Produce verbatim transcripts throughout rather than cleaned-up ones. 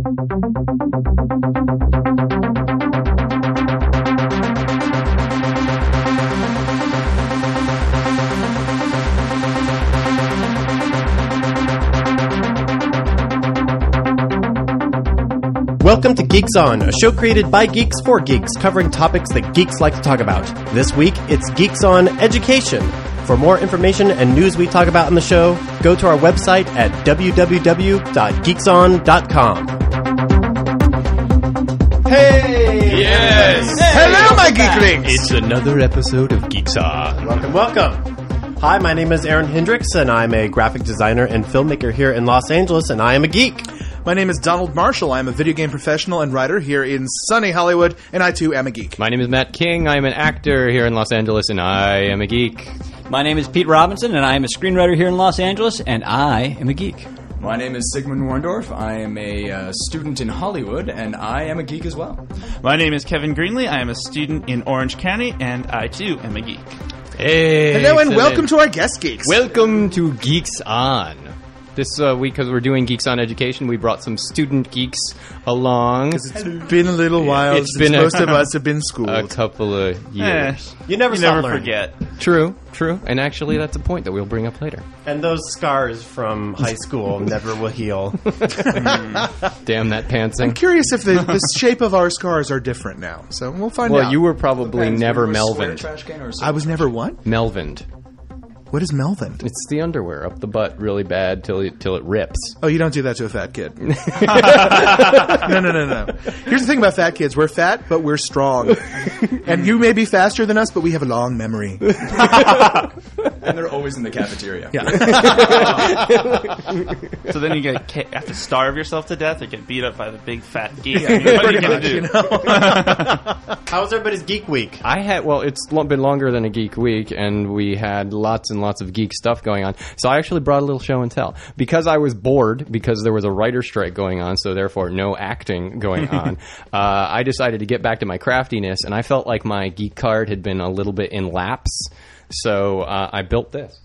Welcome to Geeks On, a show created by geeks for geeks, covering topics that geeks like to talk about. This week, it's Geeks On Education. For more information and news we talk about on the show, go to our website at w w w dot geeks on dot com. Hey! Yes! Hey, hello, my geeklings! It's another episode of Geeks On. Welcome, welcome. Hi, my name is Aaron Hendricks, and I'm a graphic designer and filmmaker here in Los Angeles, and I am a geek. My name is Donald Marshall. I'm a video game professional and writer here in sunny Hollywood, and I too am a geek. My name is Matt King. I'm an actor here in Los Angeles, and I am a geek. My name is Pete Robinson, and I am a screenwriter here in Los Angeles, and I am a geek. My name is Sigmund Warndorf. I am a uh, student in Hollywood, and I am a geek as well. My name is Kevin Greenlee. I am a student in Orange County, and I too am a geek. Hey! Hello, and excellent. welcome to our guest geeks. Welcome to Geeks On. This uh, week, because we're doing Geeks On Education, we brought some student geeks along. It's been a little while It's since been a- most of us have been schooled. A couple of years. Eh, You never you stop never learning. forget. True, true. And actually, that's a point that we'll bring up later. And those scars from high school never will heal. Damn that pantsing. I'm curious if the, the shape of our scars are different now, so we'll find Well, out. you were probably Depends, never were you a square Melvined. trash can or a I was never what? Melvined. What is Melvin? It's the underwear up the butt really bad till it, till it rips. Oh, you don't do that to a fat kid. no, no, no, no. Here's the thing about fat kids. We're fat, but we're strong. And you may be faster than us, but we have a long memory. And they're always in the cafeteria. Yeah. So then you get ca- have to starve yourself to death or get beat up by the big fat geek. I mean, what are you going to do? You know? How was everybody's geek week? I had, well, it's lo- been longer than a geek week, and we had lots and lots of geek stuff going on. So I actually brought a little show and tell. Because I was bored, because there was a writer strike going on, so therefore no acting going on, uh, I decided to get back to my craftiness, and I felt like my geek card had been a little bit in lapse. So uh, I built this.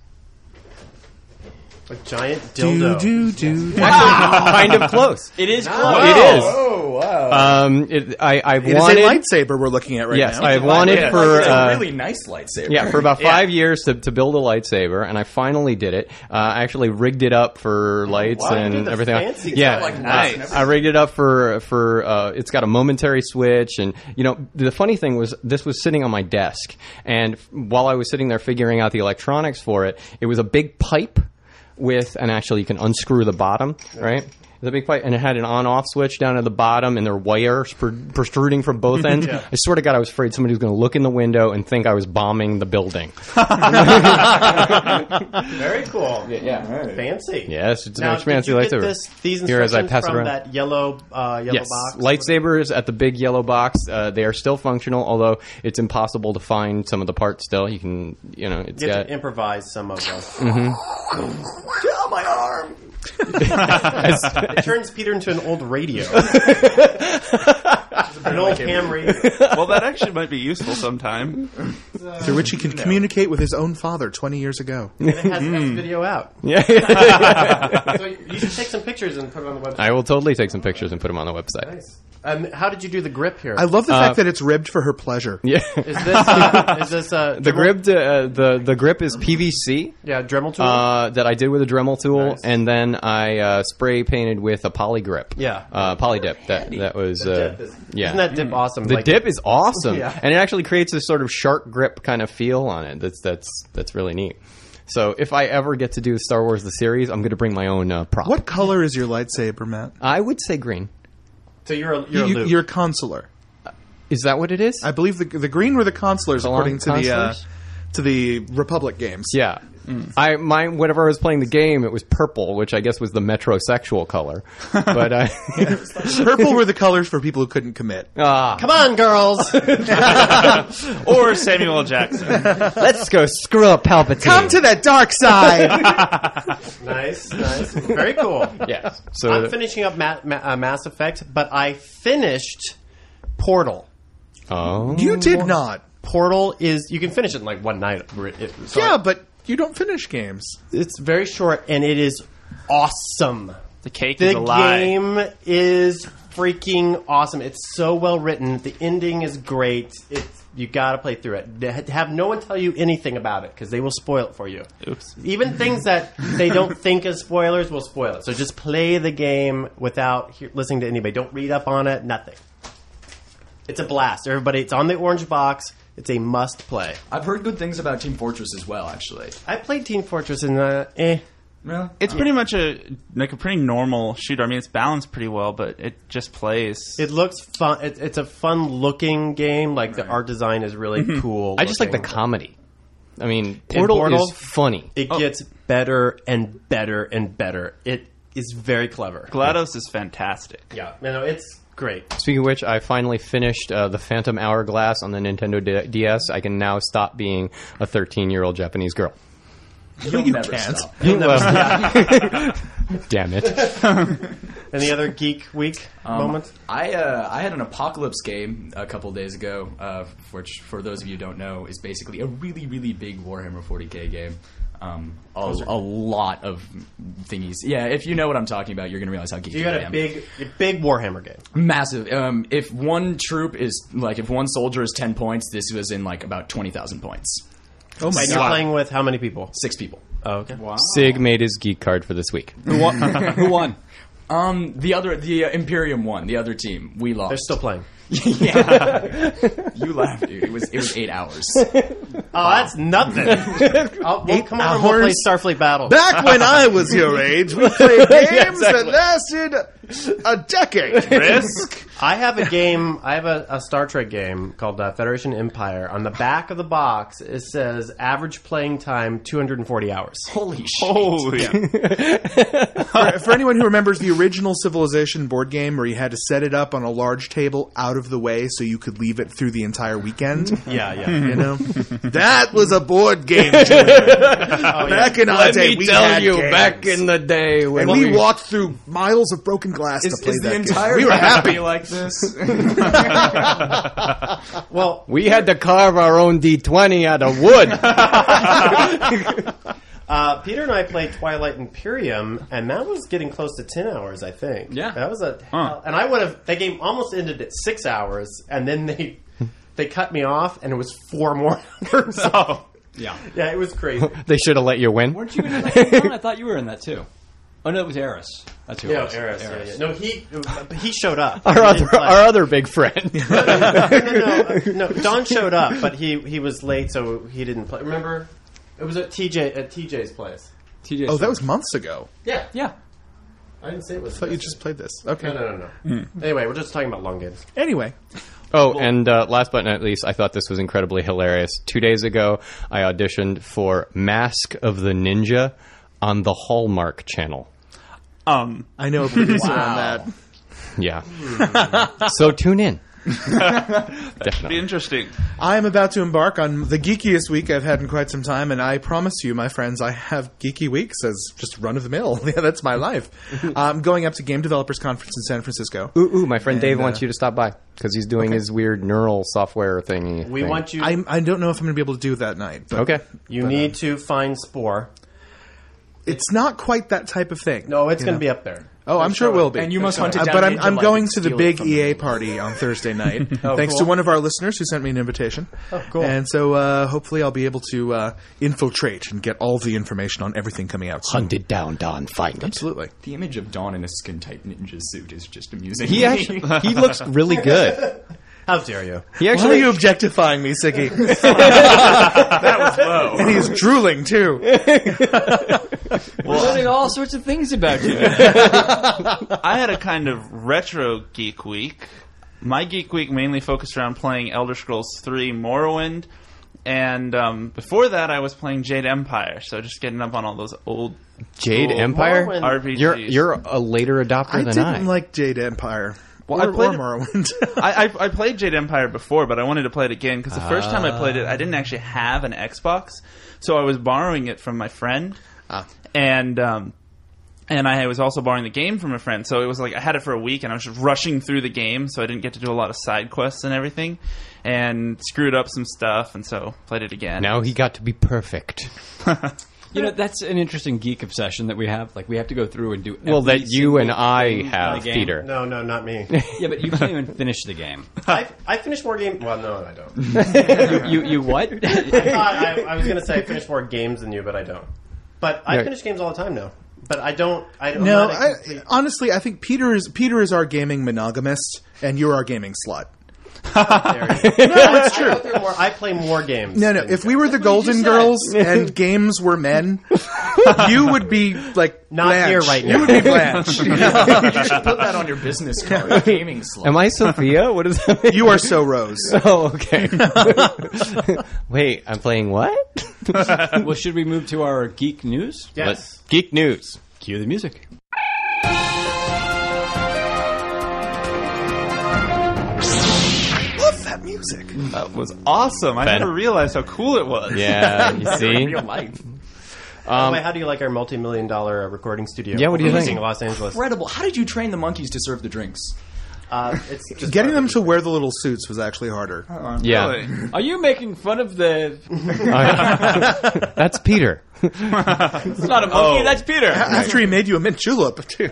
A giant dildo. Do, do, do. Actually, kind of close. It is close. It is. Oh, wow. Um, it, I, I've It wanted. is a lightsaber we're looking at right yes, now. I've wanted Yeah. for. It's Uh, a really nice lightsaber. Yeah, for about five years to, to build a lightsaber, and I finally did it. Uh, I actually rigged it up for lights wow, you and did the everything. fancy yeah, stuff. Like Nice. nice. I rigged it up for for. Uh, it's got a momentary switch, and you know the funny thing was this was sitting on my desk, and while I was sitting there figuring out the electronics for it, it was a big pipe with, and actually you can unscrew the bottom, right? The big pipe, and it had an on-off switch down at the bottom, and there were wires pr- protruding from both ends. Yeah. I swear to God, I was afraid somebody was going to look in the window and think I was bombing the building. Very cool. Yeah. Fancy. Yes, it's a Now, much fancy did you get lightsaber. this, these Here, as I instructions pass it from around. that yellow, uh, yellow Yes, box? lightsabers at the big yellow box. Uh, they are still functional, although it's impossible to find some of the parts. Still, you can, you know, it's Get got. to improvise some of them. Oh, my arm! It turns Peter into an old radio. An old ham radio. Well, that actually might be useful sometime. Through which he can communicate with his own father twenty years ago. And it has X video out. Yeah. So you should take some pictures and put it on the website. I will totally take some pictures and put them on the website. Nice. Um, how did you do the grip here? I love the Uh, fact that it's ribbed for her pleasure. Yeah. Is this uh, is this uh, The Dremel- grip, uh, the the grip is P V C Yeah, Dremel tool. uh, that I did with a Dremel tool, Nice. and then I uh, spray painted with a poly grip. Yeah. uh, poly dip. That that was The uh, dip is, yeah. Isn't that dip awesome? The Like- dip is awesome, Yeah. and it actually creates this sort of shark grip kind of feel on it. That's that's that's really neat. So if I ever get to do Star Wars the series, I'm going to bring my own uh, prop. What color is your lightsaber, Matt? I would say green. So you're a, you're You, a Luke. you're consular. Is that what it is? I believe the the green were the consulars, Belong according to the uh, consulars? to the Republic games. Yeah. I my whenever I was playing the game, it was purple, which I guess was the metrosexual color. But I, Purple were the colors for people who couldn't commit. ah, Come on, girls. Or Samuel L. Jackson. let's go screw up Palpatine. Come to the dark side. Nice, nice. Very cool. yes. So I'm finishing up Ma- Ma- uh, Mass Effect, but I finished Portal. oh, You did not. Portal is, you can finish it in like one night. It- so Yeah, but you don't finish games. It's very short, and it is awesome. The cake The is a lie. game is freaking awesome. It's so well written. The ending is great. It's you got to play through it. Have no one tell you anything about it because they will spoil it for you. Oops. Even things that they don't think as spoilers will spoil it. So just play the game without he- listening to anybody. Don't read up on it. Nothing. It's a blast. Everybody, it's on the orange box. It's a must play. I've heard good things about Team Fortress as well, actually. I played Team Fortress and uh, eh. Really? It's pretty much a like a pretty normal shooter. I mean, it's balanced pretty well, but it just plays. It looks fun. It, it's a fun looking game. Like the art design is really cool. I just like the looking. comedy. I mean, Portal, Portal, is funny. It gets better and better and better. It is very clever. GLaDOS is fantastic. Yeah, no, it's great. Speaking of which, I finally finished uh, the Phantom Hourglass on the Nintendo D- DS. I can now stop being a thirteen-year-old Japanese girl. You'll you never can't. stop. Well, damn it. Any other Geek Week Um, moments? I uh, I had an Apocalypse game a couple days ago, uh, which, for those of you who don't know, is basically a really, really big Warhammer forty K game. Um, a, a lot of thingies. Yeah, if you know what I'm talking about, you're going to realize how geeky You got I a am. big, a big Warhammer game. Massive. Um, if one troop is, like, if one soldier is ten points, this was in, like, about twenty thousand points. Oh my And you're god! playing with how many people? Six people. Oh, okay. Wow. Sig made his geek card for this week. Who won? Who won? Um, the other, the uh, Imperium won. The other team, we lost. They're still playing. Yeah. You laughed, dude. It was it was eight hours. Oh, that's nothing. I'll, we'll come over and we'll play hours? Starfleet Battle. Back when I was your age, we played games that lasted a decade. Risk. I have a game. I have a, a Star Trek game called uh, Federation Empire. On the back of the box, it says average playing time two hundred forty hours. Holy shit! Holy. for, for anyone who remembers the original Civilization board game where you had to set it up on a large table out of the way so you could leave it through the entire weekend, Yeah, yeah. you know, that was a board game. Julian. Back in our day, we had games. the day when and we walked through miles of broken glass Is, to play is that the game. entire We were happy. like this? Well, we had to carve our own D twenty out of wood. uh, Peter and I played Twilight Imperium, and that was getting close to ten hours, I think. Yeah. that was a hell. And I would have. The game almost ended at six hours, and then they they cut me off, and it was four more hours. Oh. Yeah. Yeah, it was crazy. They should have let you win. Weren't you in that one? I thought you were in that too. Oh no, it was Eris. That's who it Yeah, was. Eris. Yeah, yeah. No, he he showed up. Our He other, didn't play. our other big friend. no, no, no, no, no. Don showed up, but he, he was late, so he didn't play. Remember, it was at T J at T J's place. T J. Oh, that was months ago. Yeah, yeah. I didn't say it was. I thought you just played this. Okay. No, no, no, no. Anyway, we're just talking about long games. Anyway, Oh, and uh, last but not least, I thought this was incredibly hilarious. Two days ago, I auditioned for Mask of the Ninja on the Hallmark Channel. Um. I know a producer on that. Yeah. So tune in. Be Definitely. interesting. I am about to embark on the geekiest week I've had in quite some time, and I promise you, my friends, I have geeky weeks as just run of the mill. Yeah, that's my life. I'm going up to Game Developers Conference in San Francisco. Ooh, ooh, my friend Dave And, uh, wants you to stop by because he's doing his weird neural software thingy. We thing. want you. I I don't know if I'm going to be able to do that night. But Okay. you need to find Spore. it's not quite that type of thing. No, it's you going know? to be up there. Oh, I'm sure it will be. And you must hunt it Uh, down. but I'm, ninja I'm like going and to the steal it big from E A them. party on Thursday night, Oh, thanks cool. to one of our listeners who sent me an invitation. Oh, cool. And so uh, hopefully I'll be able to uh, infiltrate and get all the information on everything coming out soon. Hunt it down, Don. Find it. Absolutely. The image of Dawn in a skin-tight ninja suit is just amusing. He actually he looks really good. How dare you? He Why are actually you objectifying me, Siggy? That was low. And he's drooling, too. We're learning all sorts of things about you. I had a kind of retro geek week. My geek week mainly focused around playing Elder Scrolls three Morrowind, and um, before that I was playing Jade Empire, so just getting up on all those old Jade cool Empire. Morrowind. R P Gs. You're you're a later adopter I than didn't I. like Jade Empire. Well, or, I played or it- Morrowind. I, I, I played Jade Empire before, but I wanted to play it again because the first time I played it, I didn't actually have an Xbox, so I was borrowing it from my friend, Ah. and um, and I was also borrowing the game from a friend. So it was like I had it for a week, and I was just rushing through the game, so I didn't get to do a lot of side quests and everything, and screwed up some stuff, and so played it again. Now he got to be perfect. You know, that's an interesting geek obsession that we have. Like, we have to go through and do. Well, every that you and single I thing in have, the game. Peter. No, no, not me. Yeah, but you can't even finish the game. I, I finished more games. Well, no, I don't. You, you what? I thought I, I was going to say I finished more games than you, but I don't. But I Yeah. finish games all the time now. But I don't. I don't. No, I'm not a I, complete- honestly, I think Peter is Peter is our gaming monogamist, and you're our gaming slut. no, it's true. I, go through more, I play more games. No, no. than If you we guys. were the Golden Girls and games were men, you would be like Not Blanche. here right You now. would be Blanche. You should put that on your business card. Gaming slut. Am I Sophia? What is that? You are so Rose. Oh, okay. Wait, I'm playing what? Well, should we move to our geek news? Yes. Let's- Geek news. Cue the music. Love that music. That was awesome. I Ben. never realized how cool it was. Yeah, you In see? real life. By the way, how do you like our multi-million dollar uh, recording studio? Yeah, what do you Amazing think? in Los Angeles. Incredible. How did you train the monkeys to serve the drinks? Uh, it's just Getting them barbecue. to wear the little suits was actually harder. Yeah. Really? Are you making fun of the... That's Peter. It's not a monkey, that's Peter. After he made you a mint julep, too.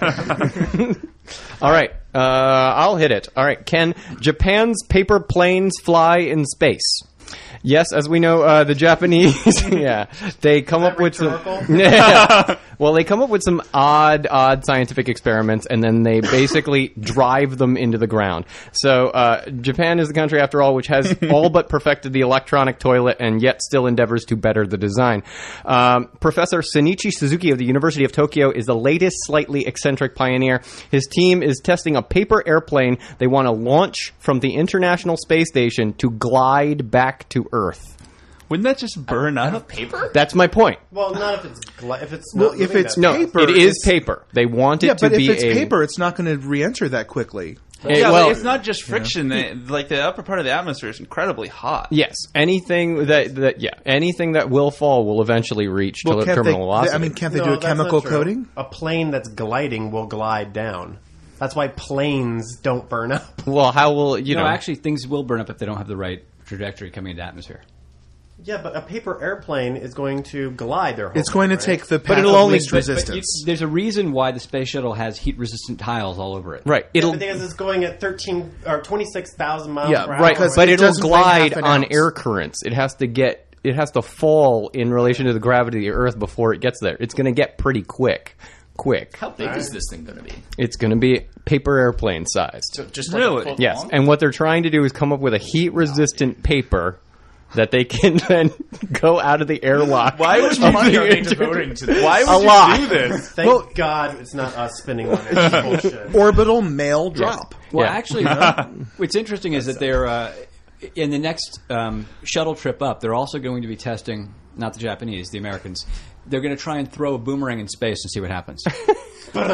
All right, uh, I'll hit it. All right, Ken, Japan's paper planes fly in space. Yes, as we know, uh, the Japanese, yeah, they come up with some. rhetorical? Yeah. Well, they come up with some odd, odd scientific experiments, and then they basically drive them into the ground. So, uh, Japan is the country, after all, which has all but perfected the electronic toilet, and yet still endeavors to better the design. Um, Professor Shinichi Suzuki of the University of Tokyo is the latest, slightly eccentric pioneer. His team is testing a paper airplane they want to launch from the International Space Station to glide back to Earth. Wouldn't that just burn up? Paper? That's my point. Well, not if it's gla- if it's Well, not if moving it's that No, paper, it is it's- paper. They want it Yeah, to but if be it's a paper, it's not going to re-enter that quickly. It- yeah, well, but it's not just friction. They, like the upper part of the atmosphere is incredibly hot. yes, anything that, that yeah, anything that will fall will eventually reach Well, to can't terminal they, velocity. I mean, can't they No, do a that's not chemical true. coating? A plane that's gliding will glide down. That's why planes don't burn up. well, how will you No, know? actually, things will burn up if they don't have the right trajectory coming into atmosphere. Yeah, but a paper airplane is going to glide their whole It's going to thing, take right? the path it'll of only- least but- But you, resistance. there's a reason why the space shuttle has heat-resistant tiles all over it. right, Yeah, it'll but the thing is, it's going at thirteen or twenty-six thousand miles Yeah, per right, hour. but it it'll doesn't weigh glide half an on ounce. air currents. It has to get it has to fall in relation to the gravity of the Earth before it gets there. It's going to get pretty quick. Quick. How big is this thing going to be? It's going to be paper airplane sized. So just like Really? a foot Yes, long? and what they're trying to do is come up with a heat-resistant paper that they can then go out of the airlock. Why would How you much do are they it? devoting to this? Why would A you lot. do this? Thank God it's not us spinning on it. Bullshit. Orbital male drop. Well, Yeah. actually, what's interesting is that they're uh, in the next um, shuttle trip up. They're also going to be testing, not the Japanese, the Americans. They're going to try and throw a boomerang in space and see what happens. and,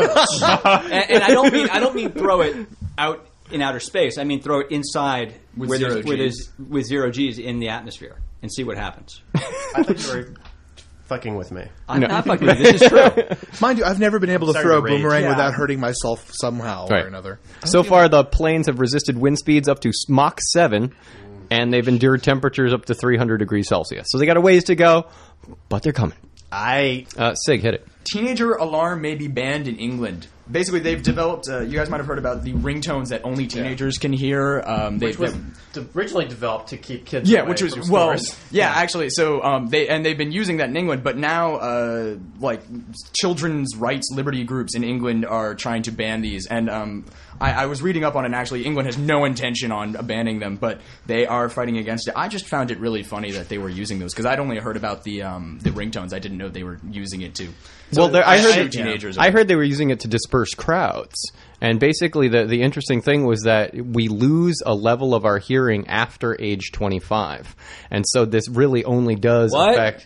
and I don't mean I don't mean throw it out in outer space. I mean throw it inside With where zero there's, where Gs. there's with zero G's in the atmosphere and see what happens. I thought you were fucking with me. I'm not fucking with you. This is true. Mind you, I've never been able to Starting throw a to rage. boomerang Yeah. without hurting myself somehow Right. or another. So far, the planes have resisted wind speeds up to Mach seven, and they've endured temperatures up to three hundred degrees Celsius. So they got a ways to go, but they're coming. I Uh, Sig, hit it. Teenager alarm may be banned in England. Basically, they've developed. Uh, you guys might have heard about the ringtones that only teenagers can hear. Um, they, which was that- de- originally developed to keep kids. yeah, away which was from well, stores. yeah, actually. So um, they and they've been using that in England, but now uh, like children's rights liberty groups in England are trying to ban these. And um, I, I was reading up on it. And actually, England has no intention on banning them, but they are fighting against it. I just found it really funny that they were using those because I'd only heard about the um, the ringtones. I didn't know they were using it too. So Well, there- I heard shoot that- teenagers. I heard they were using it to disperse crowds. And basically, the, the interesting thing was that we lose a level of our hearing after age twenty-five. And so this really only does What? affect,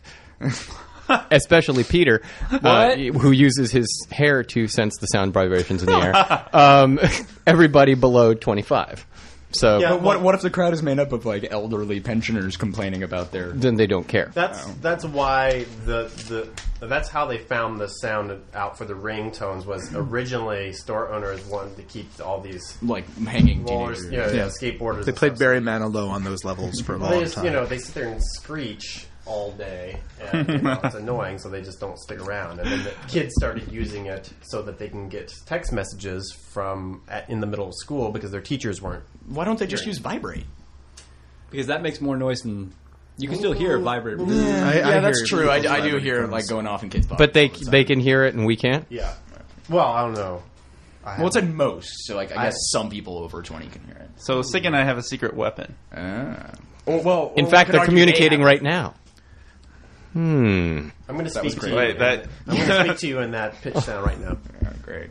especially Peter, uh, What? who uses his hair to sense the sound vibrations in the air, um, everybody below twenty-five. So Yeah. But what, what if the crowd is made up of like elderly pensioners complaining about their? then they don't care. That's that's why the the that's how they found the sound out for the ringtones was originally store owners wanted to keep all these Like hanging rollers, teenagers. you know, Yeah. yeah, skateboarders. They and played stuff. Barry Manilow on those levels for a Well, they long just, time. you know, they sit there and screech all day, and you know, it's annoying, so they just don't stick around. And then the kids started using it so that they can get text messages from at, in the middle of school because their teachers weren't. Why don't they just use Vibrate? Because that makes more noise than... You can still hear it vibrate. I, Yeah, I that's hear true. I, people's I do vibrate hear phones. like going off in kids' But they all the time. they can hear it and we can't. Yeah. Well, I don't know. I Well, it's haven't- at most. So like, I I- guess some people over twenty can hear it. So Sig and I have a secret weapon. Ah. Well, well, In we fact, could they're argue communicating they have right now. Hmm. I'm going to was speak to great. you. Wait, that- I'm going to speak to you in that pitch sound right now. it. Yeah, great.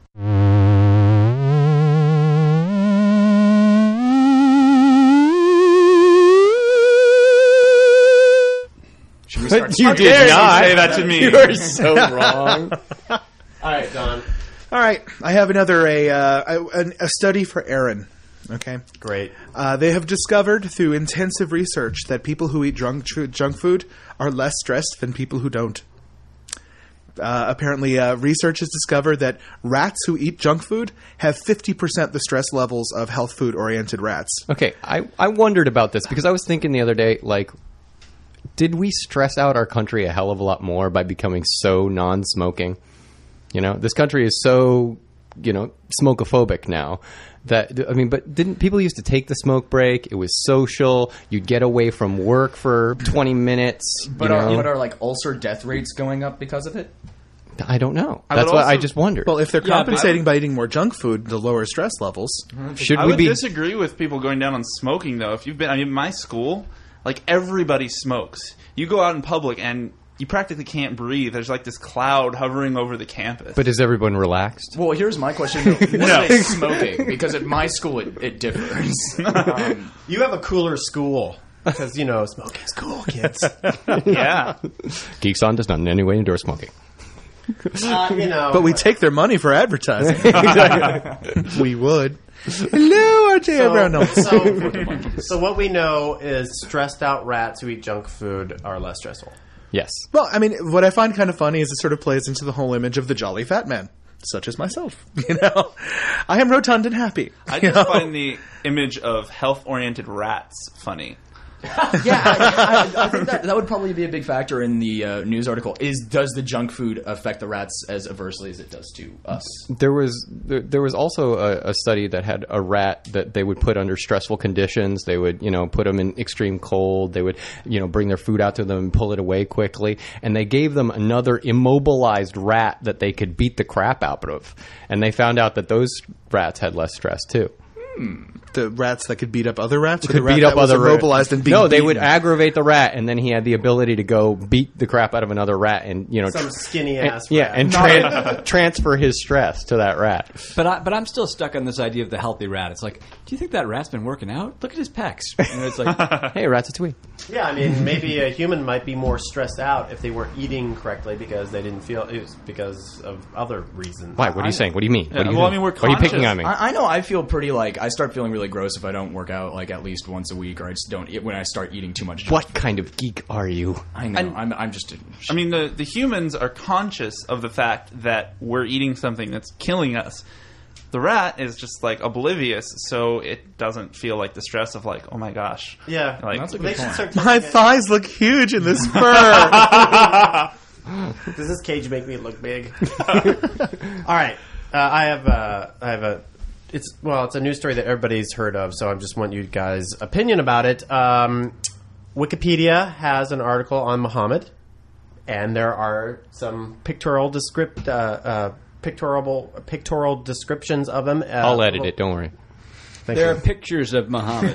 Should we start? You How did dare you not say that to me. You are so wrong. All right, Don. All right, I have another a uh, a, a study for Aaron. Okay, Great. uh, they have discovered through intensive research that people who eat junk junk food are less stressed than people who don't. Uh, apparently, uh, research has discovered that rats who eat junk food have fifty percent the stress levels of health food oriented rats. Okay, I, I wondered about this because I was thinking the other day, like, did we stress out our country a hell of a lot more by becoming so non-smoking? You know, this country is so, you know, smokophobic now that, I mean, but didn't people used to take the smoke break? It was social. You'd get away from work for twenty minutes. But you are, know? but are like ulcer death rates going up because of it? I don't know. I That's would what I also- just wondered. Well, if they're Yeah, but- compensating by eating more junk food to lower stress levels, Should I we would be? disagree with people going down on smoking, though. If you've been, I mean, my school, like everybody smokes. You go out in public and you practically can't breathe. There's like this cloud hovering over the campus. But is everyone relaxed? Well, here's my question: What No. is smoking? Because at my school, it, it differs. Um, You have a cooler school because, you know, smoking's cool, kids. yeah, Geeks On does not in any way endorse smoking. uh, you know. but we take their money for advertising. We would. Hello, R J So, Brown. No. so, so what we know is stressed out rats who eat junk food are less stressful. Yes. Well, I mean, what I find kind of funny is it sort of plays into the whole image of the jolly fat man, such as myself. You know, I am rotund and happy. I you just know? find the image of health-oriented rats funny. yeah, I, I, I think that that would probably be a big factor in the uh, news article. Is does the junk food affect the rats as adversely as it does to us? There was there, there was also a, a study that had a rat that they would put under stressful conditions. They would, you know, put them in extreme cold. They would, you know, bring their food out to them and pull it away quickly. And they gave them another immobilized rat that they could beat the crap out of. And they found out that those rats had less stress too. The rats that could beat up other rats, or Could the rat beat up that was other rats. immobilized and being No, they beaten? would aggravate the rat, and then he had the ability to go beat the crap out of another rat, and you know, Some tr- skinny and- ass yeah, rat. and tran transfer his stress to that rat. But I, but I'm still stuck on this idea of the healthy rat. It's like, do you think that rat's been working out? Look at his pecs. And it's like, Hey, Ratatouille. Yeah, I mean, maybe a human might be more stressed out if they weren't eating correctly because they didn't feel it was because of other reasons. Why? What are you saying? What do you mean? What do you well, I think? mean, we're What are you picking conscious. on me? I, I know I feel pretty like I start feeling really gross if I don't work out like at least once a week, or I just don't eat when I start eating too much. Junk What food. kind of geek are you? I know. I'm, I'm just. A, I mean, the, the humans are conscious of the fact that we're eating something that's killing us. The rat is just like oblivious, so it doesn't feel like the stress of like, oh my gosh. Yeah, Like, That's a good they should point. start My taking it- thighs look huge in this fur. Does this cage make me look big? All right, uh, I have uh, I have a. It's well, it's a news story that everybody's heard of, so I just want you guys' opinion about it. Um, Wikipedia has an article on Muhammad, and there are some pictorial descript uh, uh, pictorial pictorial descriptions of him. Uh, I'll edit it. Don't worry. Thank there you. are pictures of Muhammad.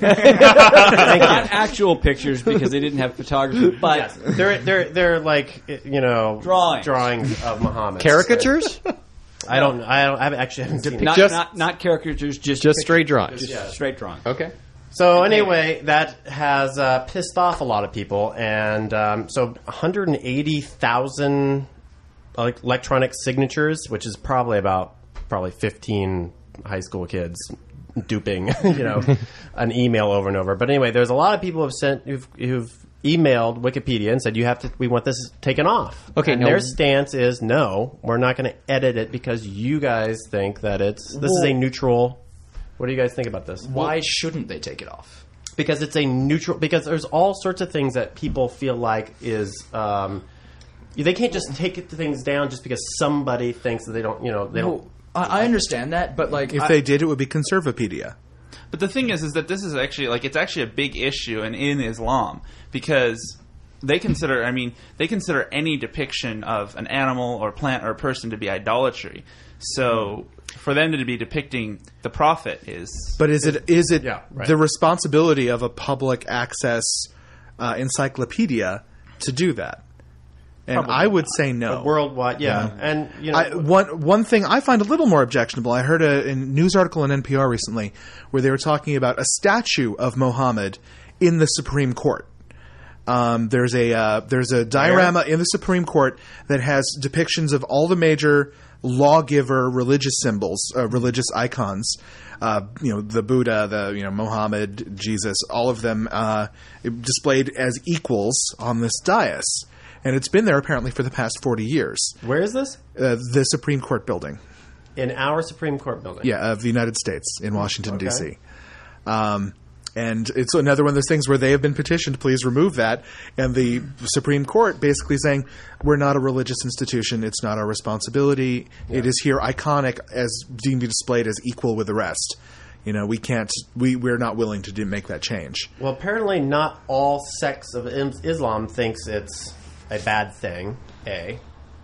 Not actual pictures because they didn't have photography, but Yes, they're they're they're like you know Drawings. drawings of Muhammad. Caricatures? I don't I don't I haven't actually haven't seen it. not, Just- not not caricatures, just Just straight drawings. just straight drawing. Okay. So anyway, that has uh, pissed off a lot of people, and um, so one hundred eighty thousand like electronic signatures, which is probably about probably fifteen high school kids duping, you know, an email over and over. But anyway, there's a lot of people who've sent who've, who've emailed Wikipedia and said you have to. We want this taken off. Okay, and now- their stance is no, we're not going to edit it because you guys think that it's this is a neutral. What do you guys think about this? why shouldn't they take it off? because it's a neutral. Because there's all sorts of things that people feel like is. Um, they can't just take things down just because somebody thinks that they don't. You know, they don't. Well, I, I understand that, but like If I, they did, it would be Conservapedia. But the thing is, is that this is actually like it's actually a big issue in, in Islam because they consider, I mean, they consider any depiction of an animal or plant or a person to be idolatry. So for them to be depicting the prophet is. But is it is it Yeah, right. the responsibility of a public access uh, encyclopedia to do that? And Probably I would not. say no. Worldwide, yeah. And, you know. I, one one thing I find a little more objectionable. I heard a, a news article on N P R recently where they were talking about a statue of Muhammad in the Supreme Court. Um, there's a uh, there's a diorama in the Supreme Court that has depictions of all the major lawgiver religious symbols, uh, religious icons. Uh, you know, the Buddha, the you know Muhammad, Jesus, all of them uh, displayed as equals on this dais. And it's been there apparently for the past forty years. Where is this? Uh, the Supreme Court building. In our Supreme Court building. Yeah, of the United States in Washington, Okay. D C Um, and it's another one of those things where they have been petitioned, please remove that. And the Supreme Court basically saying, we're not a religious institution. It's not our responsibility. It is here iconic as deemed to be displayed as equal with the rest. You know, we can't, we, we're not willing to do, make that change. Well, apparently not all sects of Im- Islam thinks it's a bad thing, A.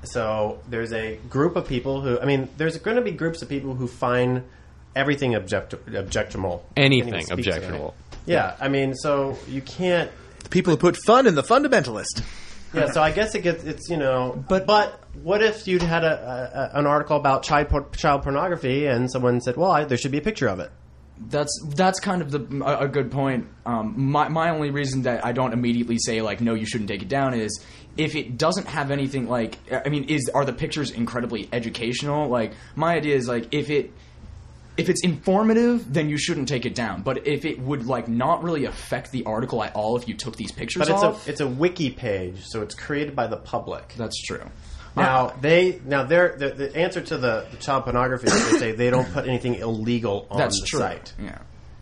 So there's a group of people who, I mean, there's going to be groups of people who find everything object- objectionable. Anything Anything speaks of objectionable. it. Yeah, I mean, so you can't. The people who put fun in the fundamentalist. Yeah, so I guess it gets it's you know, but but what if you'd had a, a an article about child por- child pornography and someone said, well, I, there should be a picture of it. That's that's kind of the a, a good point. Um, my my only reason that I don't immediately say like no, you shouldn't take it down is if it doesn't have anything like I mean, is are the pictures incredibly educational? Like my idea is like if it if it's informative, then you shouldn't take it down. But if it would like not really affect the article at all if you took these pictures But it's off, a it's a wiki page, so it's created by the public. that's true. Now they now they're, the the answer to the, the child pornography is they say they don't put anything illegal on That's the true. site. Yeah.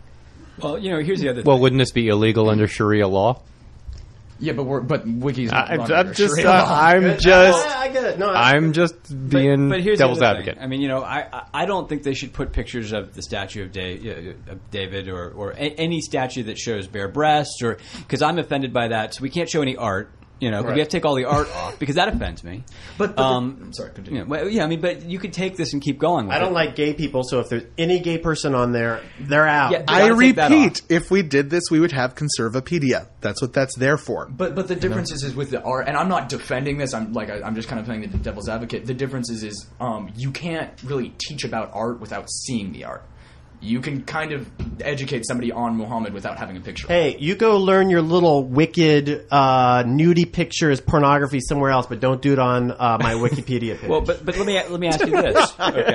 Well, you know, here's the other Well, thing. wouldn't this be illegal under Sharia law? Yeah, but we're but Wiki's not I, run I'm under just, Sharia uh, law. I'm Good. just, I, I get it. No, I- I'm just being but, but here's devil's the other thing. advocate. I mean, you know, I I- I don't think they should put pictures of the statue of, da- uh, of David or or a- any statue that shows bare breasts or because I'm offended by that. So we can't show any art. You know, 'cause we have to take all the art off because that offends me. But, but Um, the, I'm sorry, continue. Yeah, well, yeah, I mean, but you could take this and keep going with I don't it. like gay people, so if there's any gay person on there, they're out. Yeah, I gotta take that repeat, off. if we did this, we would have Conservapedia. That's what that's there for. But but the difference is, is with the art, and I'm not defending this. I'm like I, I'm just kind of playing the devil's advocate. The difference is is um, you can't really teach about art without seeing the art. You can kind of educate somebody on Muhammad without having a picture. Hey, you go learn your little wicked uh, nudie pictures pornography somewhere else, but don't do it on uh, my Wikipedia page. Well, but but let me let me ask you this,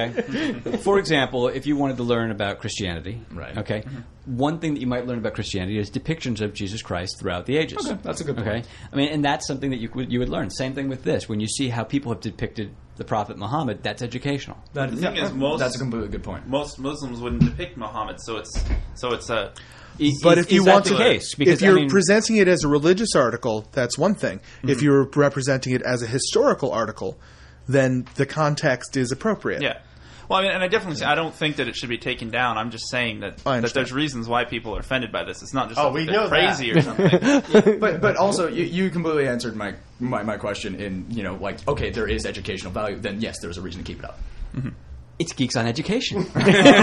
okay? For example, if you wanted to learn about Christianity, Right. Okay, one thing that you might learn about Christianity is depictions of Jesus Christ throughout the ages. Okay, that's a good point. Okay, I mean, and that's something that you would you would learn. Same thing with this. When you see how people have depicted the Prophet Muhammad, that's educational. That, The thing is, most- that's a completely good point. Most Muslims wouldn't depict Muhammad, so it's so it's a. Is- But is- if you is that want the to, case, because if you're I mean, presenting it as a religious article, that's one thing. If you're representing it as a historical article, then the context is appropriate. Yeah. Well, I mean, and I definitely say I don't think that it should be taken down. I'm just saying that, I that understand. there's reasons why people are offended by this. It's not just Oh, that we they're know crazy that. or something. But but also you, you completely answered my, my my question in you know like okay there is educational value, then yes there's a reason to keep it up. it's Geeks on Education. all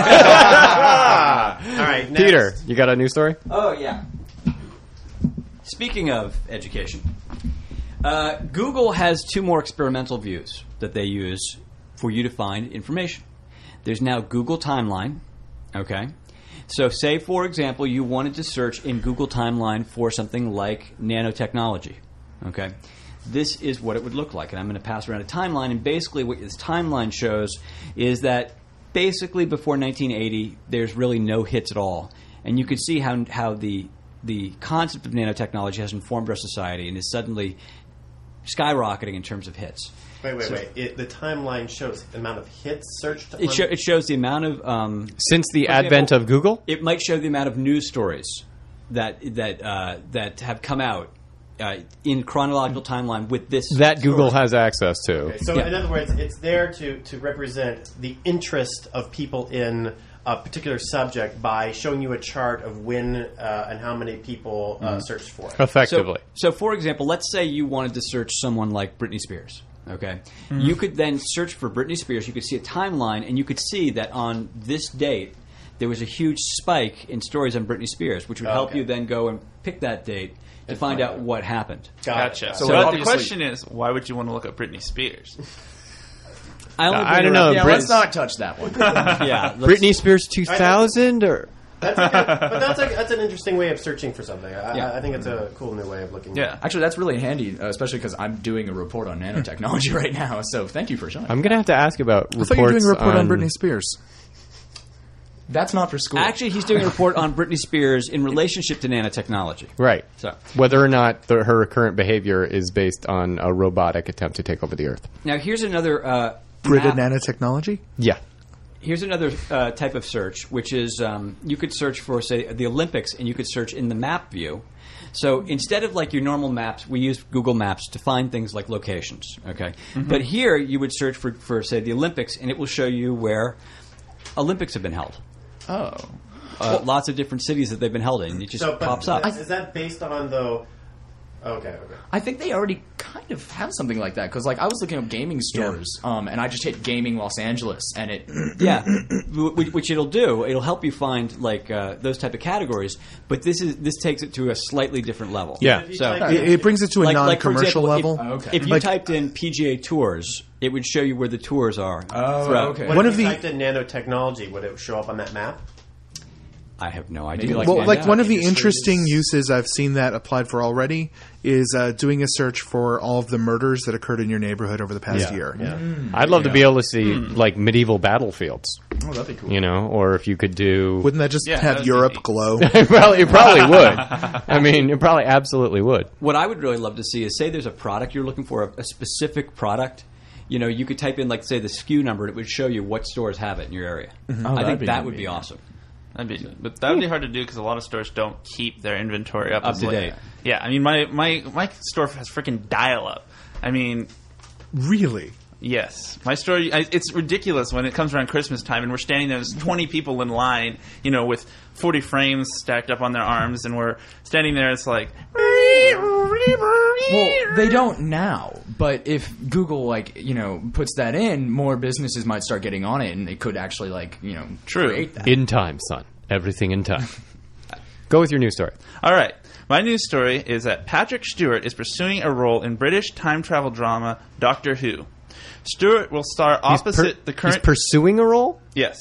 right, next. Peter, you got a new story? Oh, yeah. Speaking of education, uh, Google has two more experimental views that they use for you to find information. There's now Google Timeline, okay? So say, for example, you wanted to search in Google Timeline for something like nanotechnology, okay? This is what it would look like, and I'm going to pass around a timeline, and basically what this timeline shows is that basically before nineteen eighty, there's really no hits at all. And you can see how how the the concept of nanotechnology has informed our society and is suddenly skyrocketing in terms of hits. Wait, wait, wait. It, the timeline shows the amount of hits searched. It, on- sho- it shows the amount of... Um, Since the for advent example, of Google? It might show the amount of news stories that that uh, that have come out uh, in chronological timeline with this That Google story. has access to. Okay, so Yeah. in other words, it's there to, to represent the interest of people in a particular subject by showing you a chart of when uh, and how many people uh, searched for it. Effectively. So, so, for example, let's say you wanted to search someone like Britney Spears. Okay, you could then search for Britney Spears. You could see a timeline, and you could see that on this date there was a huge spike in stories on Britney Spears, which would Oh, help okay. you then go and pick that date to find find out out. what happened. Got it, Gotcha. got it. So, So the obviously- question is, why would you want to look up Britney Spears? I, only I bring don't her up know, Yeah, Brit- let's not touch that one. Yeah, let's- Britney Spears two thousand or That's a good, but that's a, that's an interesting way of searching for something. I, Yeah. I, I think it's a cool new way of looking. Yeah. Actually, that's really handy, uh, especially because I'm doing a report on nanotechnology right now. So thank you for showing. I'm going to have to ask about I reports thought you were doing a report on, on Britney Spears. That's not for school. Actually, he's doing a report on Britney Spears in relationship to nanotechnology. Right. So Whether or not the, her current behavior is based on a robotic attempt to take over the Earth. now here's another uh, Brita map- nanotechnology? Yeah. Here's another uh, type of search, which is um, you could search for, say, the Olympics, and you could search in the map view. So instead of like your normal maps, we use Google Maps to find things like locations. Okay, but here you would search for, for say, the Olympics, and it will show you where Olympics have been held. Oh. Uh, lots of different cities that they've been held in. It just So, but pops up. Is that based on though? Okay, okay. I think they already kind of have something like that because, like, I was looking up gaming stores, um, and I just hit gaming Los Angeles, and it. Yeah, which, which it'll do. It'll help you find like uh, those type of categories. But this is this takes it to a slightly different level. Yeah. If you So type It, it brings it to a Like- like, for non-commercial example, level. If, Okay. if you Like- typed in P G A Tours, it would show you where the tours are. Oh, throughout. okay. What One if of you the- typed in nanotechnology? Would it show up on that map? I have no idea. Maybe like well, find like out one of the industries. interesting uses I've seen that applied for already is uh, doing a search for all of the murders that occurred in your neighborhood over the past Yeah, year. yeah. I'd love to be able to see like medieval battlefields, Oh, that'd be cool. you know, or if you could do. Wouldn't that just Yeah, have that'd be Europe neat. glow? it probably, it probably would. I mean, it probably absolutely would. What I would really love to see is, say there's a product you're looking for, a, a specific product. You know, you could type in, like, say, the S K U number, and it would show you what stores have it in your area. Oh, I that'd think be that would be convenient. awesome. That'd be, but that would be hard to do because a lot of stores don't keep their inventory up, Up as to late. date. Yeah, I mean, my my my store has freaking dial-up. I mean, Really? yes, my store. I, it's ridiculous when it comes around Christmas time and we're standing there. There's twenty people in line, you know, with forty frames stacked up on their arms, and we're standing there. It's like, Well, they don't now, but if Google, like, you know, puts that in, more businesses might start getting on it, and it could actually, like, you know, True. create that. In time, son. Everything in time. Go with your news story. all right. My news story is that Patrick Stewart is pursuing a role in British time travel drama Doctor Who. Stewart will star opposite He's per- the current. He's pursuing a role? yes.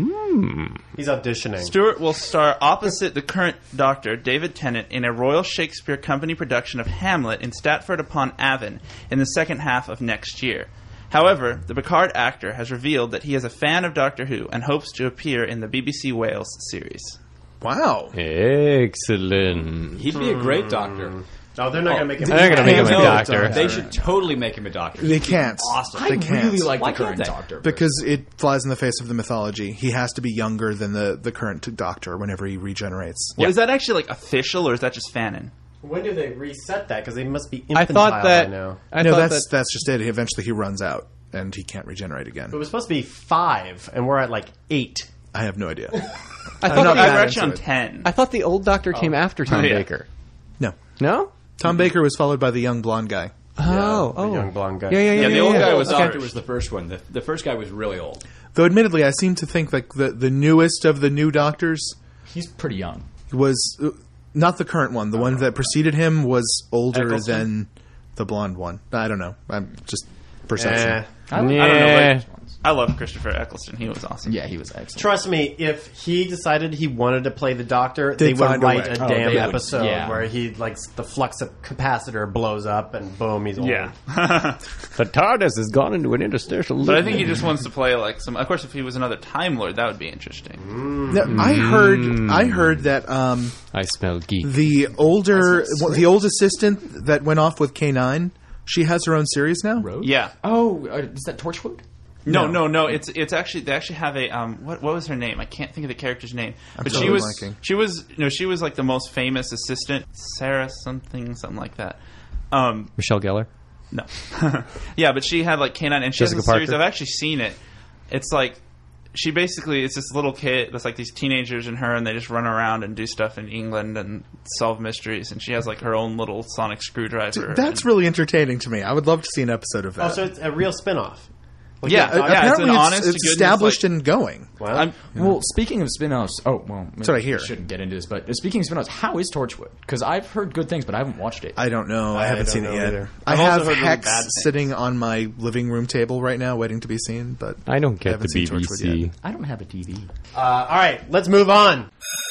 He's auditioning. Stewart will star opposite the current Doctor, David Tennant, in a Royal Shakespeare Company production of Hamlet in Stratford-upon-Avon in the second half of next year. However, the Picard actor has revealed that he is a fan of Doctor Who and hopes to appear in the B B C Wales series. Wow. Excellent. He'd be a great doctor. Oh, they're not going to make him. They're not going to make him a No, doctor. They should totally make him a doctor. They can't. Awesome. I They can't. really like Why the can't current they? Doctor. Because it flies in the face of the mythology. He has to be younger than the, the current Doctor whenever he regenerates. Well, is that actually like official or is that just fanon? When do they reset that? Because they must be I infantile thought that. by now. I no, thought that's that, that's just it. Eventually, he runs out and he can't regenerate again. It was supposed to be five, and we're at like eight. I have no idea. I I'm thought, not the, I that were actually on into it. ten. I thought the old doctor came after Tom Yeah. Baker. No, No? Tom Baker was followed by the young blonde guy. Oh, the oh. young blonde guy. Yeah, yeah, yeah. Yeah, the yeah, old yeah. guy The was doctor ours. was the first one. The, the first guy was really old. Though, admittedly, I seem to think like the the newest of the new Doctors He's pretty young. was uh, not the current one. The one that preceded him was older Eccleston? than the blonde one. I don't know. I'm just perception. Eh. I, like- Yeah. I don't know. But I love Christopher Eccleston. He was awesome. yeah, he was excellent. Trust me, if he decided he wanted to play the Doctor, they They'd would find a write way. a Oh, damn they would, episode yeah. where he like the flux capacitor blows up and boom, he's old. Yeah. The TARDIS has gone into an interstitial. But I think he just wants to play like some. Of course, if he was another Time Lord, that would be interesting. Now, I heard I heard that um, I smell geek. the older the old assistant that went off with K nine, she has her own series now. Rose? Yeah. Oh, uh, is that Torchwood? No, No. no, no. It's it's actually they actually have a um. What what was her name? I can't think of the character's name. I'm but she totally was blanking. she was no she was like the most famous assistant, Sarah something something like that. Um, Michelle Gellar. no, yeah, but she had like canine, and she Jessica has a series. Parker? I've actually seen it. It's like she basically it's this little kid that's like these teenagers and her, and they just run around and do stuff in England and solve mysteries. And she has like her own little sonic screwdriver. That's and, really entertaining to me. I would love to see an episode of that. Oh, so it's a real spin-off. Like, yeah, Uh, yeah. It's apparently an it's, honest to it's goodness, established like- and going. Well, I'm, Well, speaking of spin-offs, oh, well, what I hear. shouldn't get into this, but uh, speaking of spin-offs, how is Torchwood? Because I've heard good things, but I haven't watched it. I don't know. I, I haven't don't seen know it yet. either. I I've have also heard really Hex bad things. sitting on my living room table right now, waiting to be seen. But I don't get haven't the seen B B Torchwood C. yet. I don't have a T V. uh, all right, let's move on.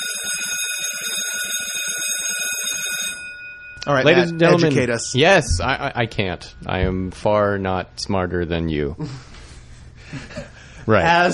all right, Ladies Matt, and gentlemen, educate us. yes, I, I, I can't. I am far not smarter than you. Right. As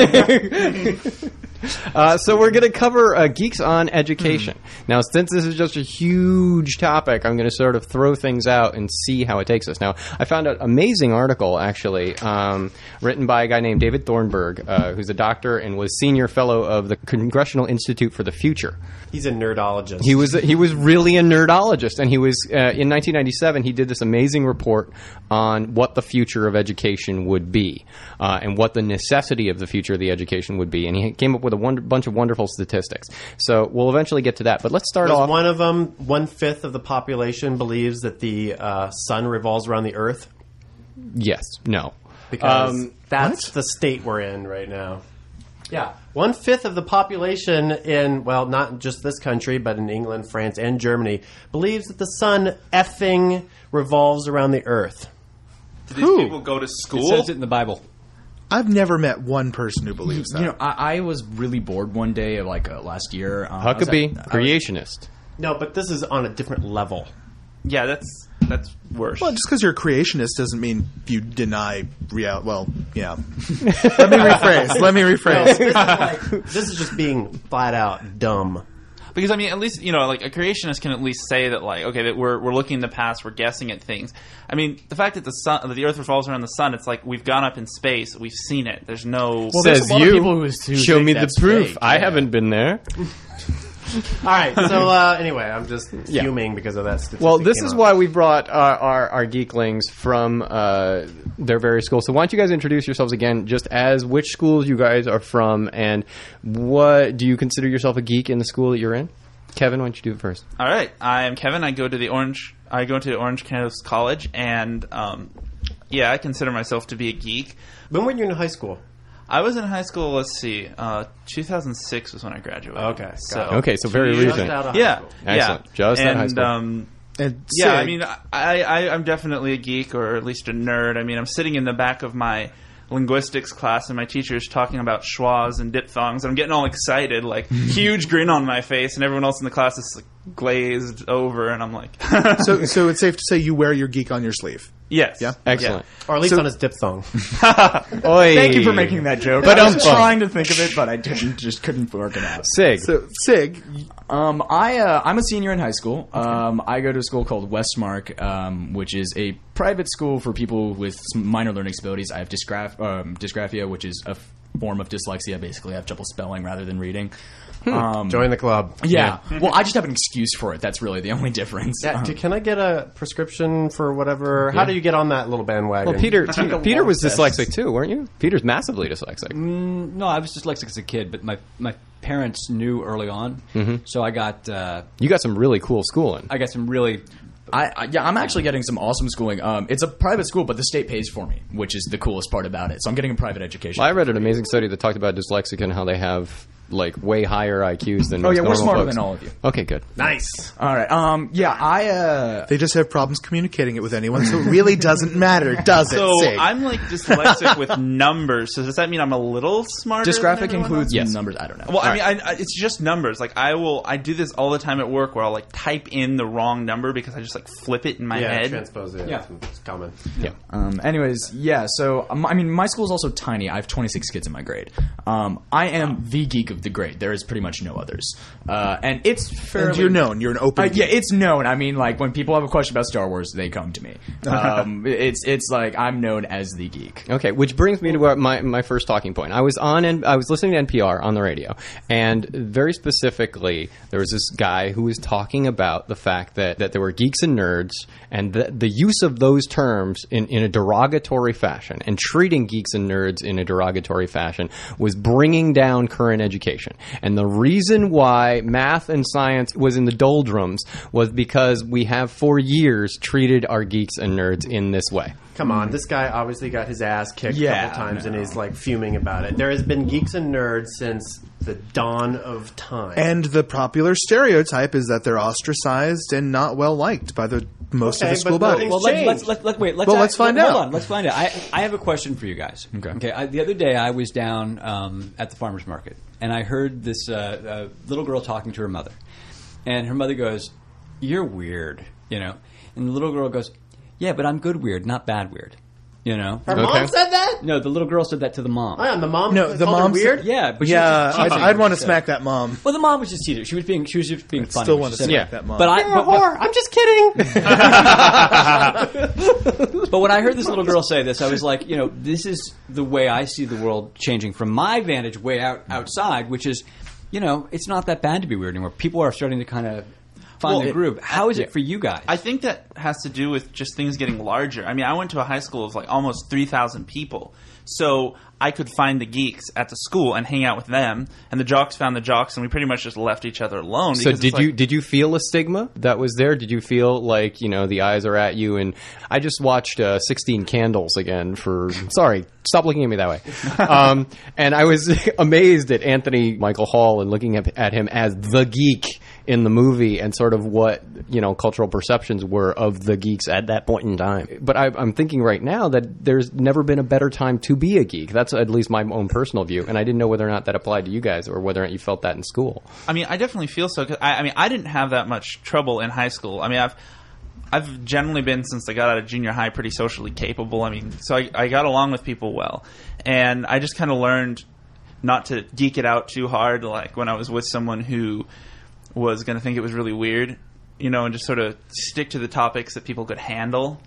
Uh, so we're going to cover uh, Geeks on Education. Now, since this is just a huge topic, I'm going to sort of throw things out and see how it takes us. Now, I found an amazing article, actually, um, written by a guy named David Thornburg, uh, who's a doctor and was senior fellow of the Congressional Institute for the Future. he's a nerdologist. He was he was really a nerdologist, and he was uh, in nineteen ninety-seven. He did this amazing report on what the future of education would be, uh, and what the necessity of the future of the education would be, and he came up with a wonder, bunch of wonderful statistics. So we'll eventually get to that, but let's start Was off. one of them, one-fifth of the population believes that the uh, sun revolves around the Earth? Yes, no, Because Um, that's the state we're in right now. yeah. One fifth of the population in, well, not just this country, but in England, France, and Germany, believes that the sun effing revolves around the Earth. do these Who? people go to It school? says it in the Bible. I've never met one person who believes that. You know, I, I was really bored one day, like uh, last year. Um, I was Huckabee, at- I was- creationist. No, but this is on a different level. yeah, that's that's worse. Well, just because you're a creationist doesn't mean you deny reality. Well, yeah. Let me rephrase. Let me No, rephrase. this, is like, this is just being flat out dumb. Because I mean, at least you know, like a creationist can at least say that, like, okay, that we're we're looking in the past, we're guessing at things. I mean, the fact that the sun, that the Earth revolves around the sun, it's like we've gone up in space, we've seen it. There's no. Well, there's Says a lot of you. people who- who Show think me the that's proof. fake, I yeah. haven't been there. All right, so uh, anyway, I'm just fuming because of that statistic. Well, this came is up. why we brought our, our, our geeklings from uh, their various schools. So why don't you guys introduce yourselves again, just as which schools you guys are from, and what do you consider yourself a geek in the school that you're in? Kevin, why don't you do it first? All right, I am Kevin. I go to the Orange. I go to Orange Coast College, and um, yeah, I consider myself to be a geek. When were you in high school? I was in high school. Let's see, uh, two thousand six was when I graduated. Okay, so got it. Okay, so very Just recent. out of high yeah, school. Excellent. yeah, Just out of and high school. um, And yeah, I Sig, mean, I, I I'm definitely a geek, or at least a nerd. I mean, I'm sitting in the back of my linguistics class, and my teacher's talking about schwas and diphthongs, and I'm getting all excited, like huge grin on my face, and everyone else in the class is like, glazed over, and I'm like, so, so it's safe to say you wear your geek on your sleeve. yes, Yeah. Excellent. Or at least So- on his diphthong. Oy. Thank you for making that joke. But I was um, trying to think of it, but I didn't. Just couldn't work it out. Sig. So, Sig, Um, I uh, I'm a senior in high school. Um, I go to a school called Westmark, um, which is a private school for people with some minor learning disabilities. I have dysgraph- um, dysgraphia, which is a f- form of dyslexia. Basically, I have trouble spelling rather than reading. Um, Join the club. yeah. Well, I just have an excuse for it. That's really the only difference. Yeah, Um, do- can I get a prescription for whatever? How do you get on that little bandwagon? Well, Peter, Took a Peter long was test. dyslexic too, weren't you? Peter's massively dyslexic. No, I was dyslexic as a kid, but my, my parents knew early on, so I got uh, You got some really cool schooling. I got some really. I, I yeah, I'm actually getting some awesome schooling. Um, it's a private school, but the state pays for me, which is the coolest part about it. So I'm getting a private education. Well, I read an amazing study that talked about dyslexic and how they have like way higher I Qs than Oh most yeah, we're normal smarter folks. than all of you. Okay, good. nice. All right. Um. Yeah. I. Uh. they just have problems communicating it with anyone, so it really doesn't matter, does it, So Sig? I'm like dyslexic with numbers. So does that mean I'm a little smarter? than Dysgraphic everyone includes else? Yes. numbers. I don't know. Well, I mean, I, I, it's just numbers. Like I will, I do this all the time at work, where I'll like type in the wrong number because I just like flip it in my Yeah, head. transpose it. Yeah. It's common. Yeah. Um, anyways, yeah. So um, I mean, my school is also tiny. I have twenty-six kids in my grade. Um, I am the geek of of the grade. There is pretty much no others, uh, and it's fairly. And you're known. You're an open. Uh, yeah, it's known. I mean, like when people have a question about Star Wars, they come to me. Um, it's it's like I'm known as the geek. Okay, which brings me to what my my first talking point. I was on and I was listening to N P R on the radio, and very specifically, there was this guy who was talking about the fact that, that there were geeks and nerds, and the, the use of those terms in, in a derogatory fashion, and treating geeks and nerds in a derogatory fashion was bringing down current education. And the reason why math and science was in the doldrums was because we have for years treated our geeks and nerds in this way. Come on, this guy obviously got his ass kicked Yeah, a couple times no. and is like fuming about it. There has been geeks and nerds since the dawn of time. And the popular stereotype is that they're ostracized and not well liked by the most Okay, of the school but body. nothing's Well, let's, changed. let's, let's, let wait. Let's Well, act- let's find let- out. Hold on, let's find out. I, I have a question for you guys. Okay. Okay. I, the other day, I was down um, at the farmers market, and I heard this uh, uh, little girl talking to her mother, and her mother goes, "You're weird," you know, and the little girl goes, "Yeah, but I'm good weird, not bad weird." You know? Her Okay. mom said that? No, the little girl said that to the mom. Oh, and the mom No, the called her mom weird? said- Yeah, but she yeah, was just I'd, teasing I'd her. want to She smack said- that mom. Well, the mom was just teasing. She was being. She was just being funny. Still when want she to said smack it. that mom. But I. You're a But, but, whore. I'm just kidding. But when I heard this little girl say this, I was like, you know, this is the way I see the world changing from my vantage way out outside, which is, you know, it's not that bad to be weird anymore. People are starting to kind of find Well, the it- groove. How is it for you guys? I think that has to do with just things getting larger. I mean, I went to a high school of like almost three thousand people. So I could find the geeks at the school and hang out with them, and the jocks found the jocks, and we pretty much just left each other alone. So because did it's you like- did you feel a stigma that was there? Did you feel like, you know, the eyes are at you? And I just watched uh, sixteen Candles again for sorry, stop looking at me that way. Um, and I was amazed at Anthony Michael Hall and looking at, at him as the geek in the movie, and sort of what, you know, cultural perceptions were of the geeks at that point in time. But I, I'm thinking right now that there's never been a better time to be a geek. That's at least my own personal view, and I didn't know whether or not that applied to you guys or whether or not you felt that in school. I mean, I definitely feel so. 'Cause I, I mean, I didn't have that much trouble in high school. I mean, I've I've generally been, since I got out of junior high, pretty socially capable. I mean, so I, I got along with people well, and I just kind of learned not to geek it out too hard. Like when I was with someone who was going to think it was really weird, you know, and just sort of stick to the topics that people could handle.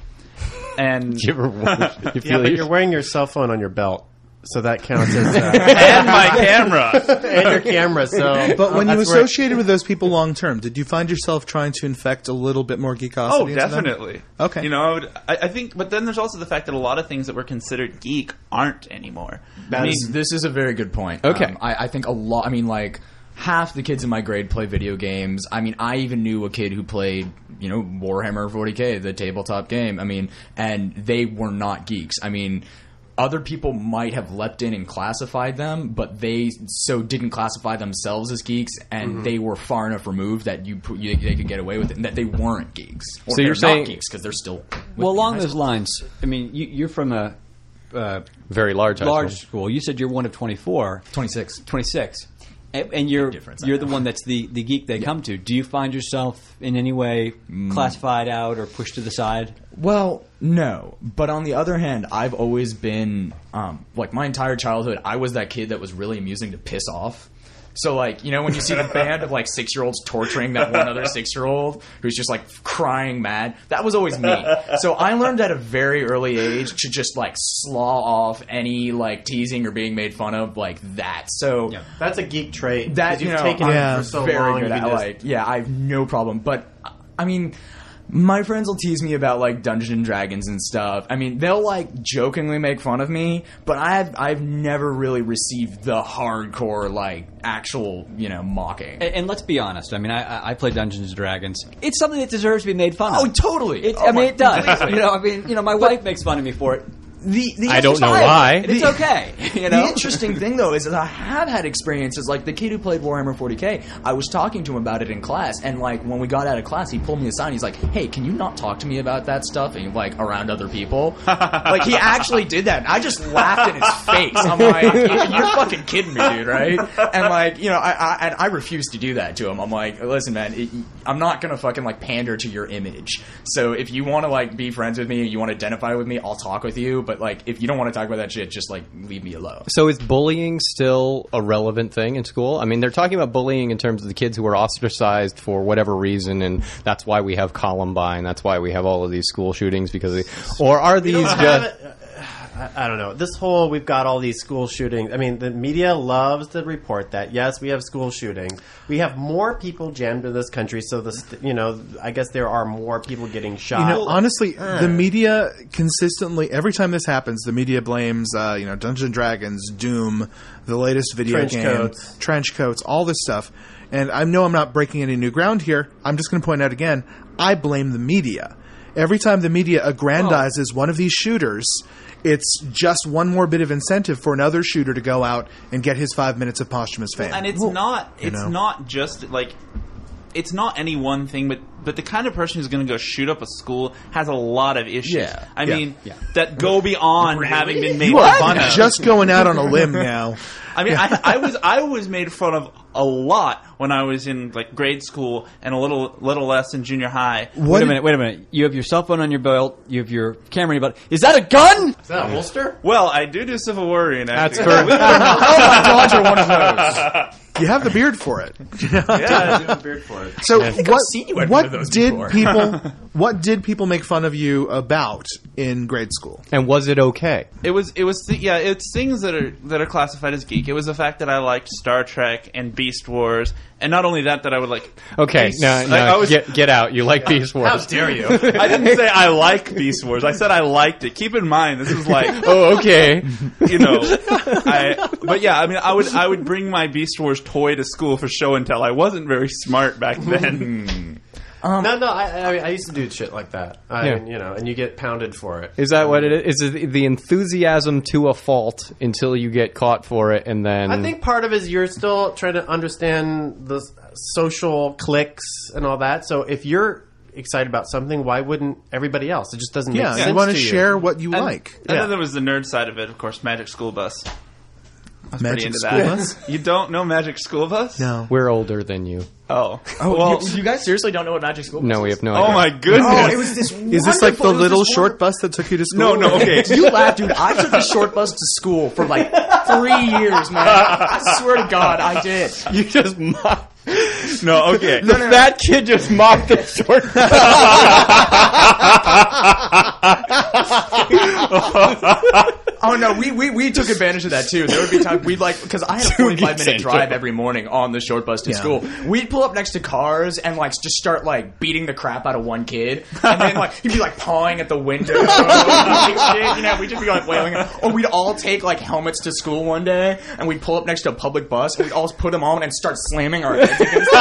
And You ever wondered- you Yeah, feel but your- you're wearing your cell phone on your belt, so that counts as uh, and my camera. and your camera. So, But when you that's where- associated with those people long term, did you find yourself trying to infect a little bit more geekosity? Oh, into them? definitely. Okay. You know, I, would, I, I think, but then there's also the fact that a lot of things that were considered geek aren't anymore. I mean, This, this is a very good point. Okay. Um, I, I think a lot. I mean, like half the kids in my grade play video games. I mean, I even knew a kid who played, you know, Warhammer forty K, the tabletop game. I mean, and they were not geeks. I mean, other people might have leapt in and classified them, but they so didn't classify themselves as geeks, and Mm-hmm. they were far enough removed that you, you they could get away with it, and that they weren't geeks. Or So you're they're saying- not geeks because they're still with well, me in along high those school. lines, I mean, you, you're from a uh, very large, high large school. school. You said you're one of twenty-four. twenty-six. twenty-six. And, and you're difference, I you're the know. one that's the, the geek they come to. Do you find yourself in any way Mm. classified out or pushed to the side? Well, no. But on the other hand, I've always been, um, like, my entire childhood, I was that kid that was really amusing to piss off. So, like, you know, when you see the band of, like, six-year-olds torturing that one other six-year-old who's just, like, crying mad, that was always me. So I learned at a very early age to just, like, slaw off any, like, teasing or being made fun of like that. So Yeah. that's a geek trait. that, 'cause you you've know, taken I'm it for so very long. good you at, can just- like, yeah, I have no problem. But, I mean, my friends will tease me about, like, Dungeons and Dragons and stuff. I mean, they'll, like, jokingly make fun of me, but I've, I've never really received the hardcore, like, actual, you know, mocking. And, and let's be honest. I mean, I, I- I play Dungeons and Dragons. It's something that deserves to be made fun of. Oh, totally. It, Oh, I mean, my- it does. completely. You know, I mean, you know, my wife makes fun of me for it. The, the I don't know interesting- why. And it's okay. You know, The interesting thing, though, is that I have had experiences like the kid who played Warhammer forty K. I was talking to him about it in class, and like when we got out of class, he pulled me aside. And he's like, "Hey, can you not talk to me about that stuff?" And like around other people, like he actually did that. And I just laughed in his face. I'm like, "You're fucking kidding me, dude, right?" And like, you know, I, I and I refused to do that to him. I'm like, "Listen, man, it, I'm not gonna fucking like pander to your image. So if you want to like be friends with me and you want to identify with me, I'll talk with you. but like if you don't want to talk about that shit, just like leave me alone. So is bullying still a relevant thing in school? I mean, they're talking about bullying in terms of the kids who are ostracized for whatever reason, and that's why we have Columbine. That's why we have all of these school shootings because, of the, or are these just? I don't know. This whole, we've got all these school shootings. I mean, the media loves to report that. Yes, we have school shootings. We have more people jammed in this country, so this, you know, I guess there are more people getting shot. You know, honestly, uh. the media consistently, every time this happens, the media blames, uh, you know, Dungeons and Dragons, Doom, the latest video trench game, coats. trench coats, all this stuff. And I know I'm not breaking any new ground here. I'm just going to point out again, I blame the media. Every time the media aggrandizes one of these shooters, it's just one more bit of incentive for another shooter to go out and get his five minutes of posthumous fame. And it's not it's know? not just like it's not any one thing, but but the kind of person who's going to go shoot up a school has a lot of issues. Yeah. I Yeah. mean, Yeah. that go beyond having been made You are fun of. just going out on a limb now. I mean, I, I was I was made fun of a lot when I was in like grade school and a little little less in junior high. Wait a minute, wait a minute. You have your cell phone on your belt. You have your camera in your belt. Is that a gun? Is that a holster? Well, I do do Civil War reenacting. That's for Oh my God, you're one of those. You have the beard for it. Yeah, I do have a beard for it. So I've what, seen you at what one of those did before. people what did people make fun of you about in grade school? and was it okay? It was, it was, th- yeah, it's things that are that are classified as geek. It was the fact that I liked Star Trek and Beast Wars, and not only that, that I would like. Okay, no, no, I, I was, get get out. You like Beast Wars? How dare you? I didn't say I like Beast Wars. I said I liked it. Keep in mind, this is like, Oh, okay. you know, I. But yeah, I mean, I would I would bring my Beast Wars toy to school for show and tell. I wasn't very smart back then. no, no, I, I, mean, I used to do shit like that. I Yeah. mean, you know, and you get pounded for it. Is that what it is? Is it the enthusiasm to a fault until you get caught for it, and then I think part of it is you're still trying to understand the social cliques and all that. So if you're excited about something, why wouldn't everybody else? It just doesn't Yeah, make sense you want to to you. share what you And, like. and Yeah. then there was the nerd side of it, of course, Magic School Bus. I was Magic pretty into School that. Bus? You don't know Magic School Bus? No. we're older than you. Oh. Oh, well, you, you guys seriously don't know what Magic School Bus No, we is? have no oh idea. my goodness. Oh, it was this. Is this like the wonderful- it was little this short bus that took you to school? No, no, okay. You laugh, dude. I took the short bus to school for like three years, man. I swear to God, I did. You just mocked. No, okay. The fat kid just mocked the short. Oh no, we, we we took advantage of that too. There would be times we'd like because I had a forty-five minute drive every morning on the short bus to Yeah. school. We'd pull up next to cars and like just start like beating the crap out of one kid, and then like he'd be like pawing at the window. Like, you know, we'd just be like wailing. Or we'd all take like helmets to school one day, and we'd pull up next to a public bus, and we'd all put them on and start slamming our heads against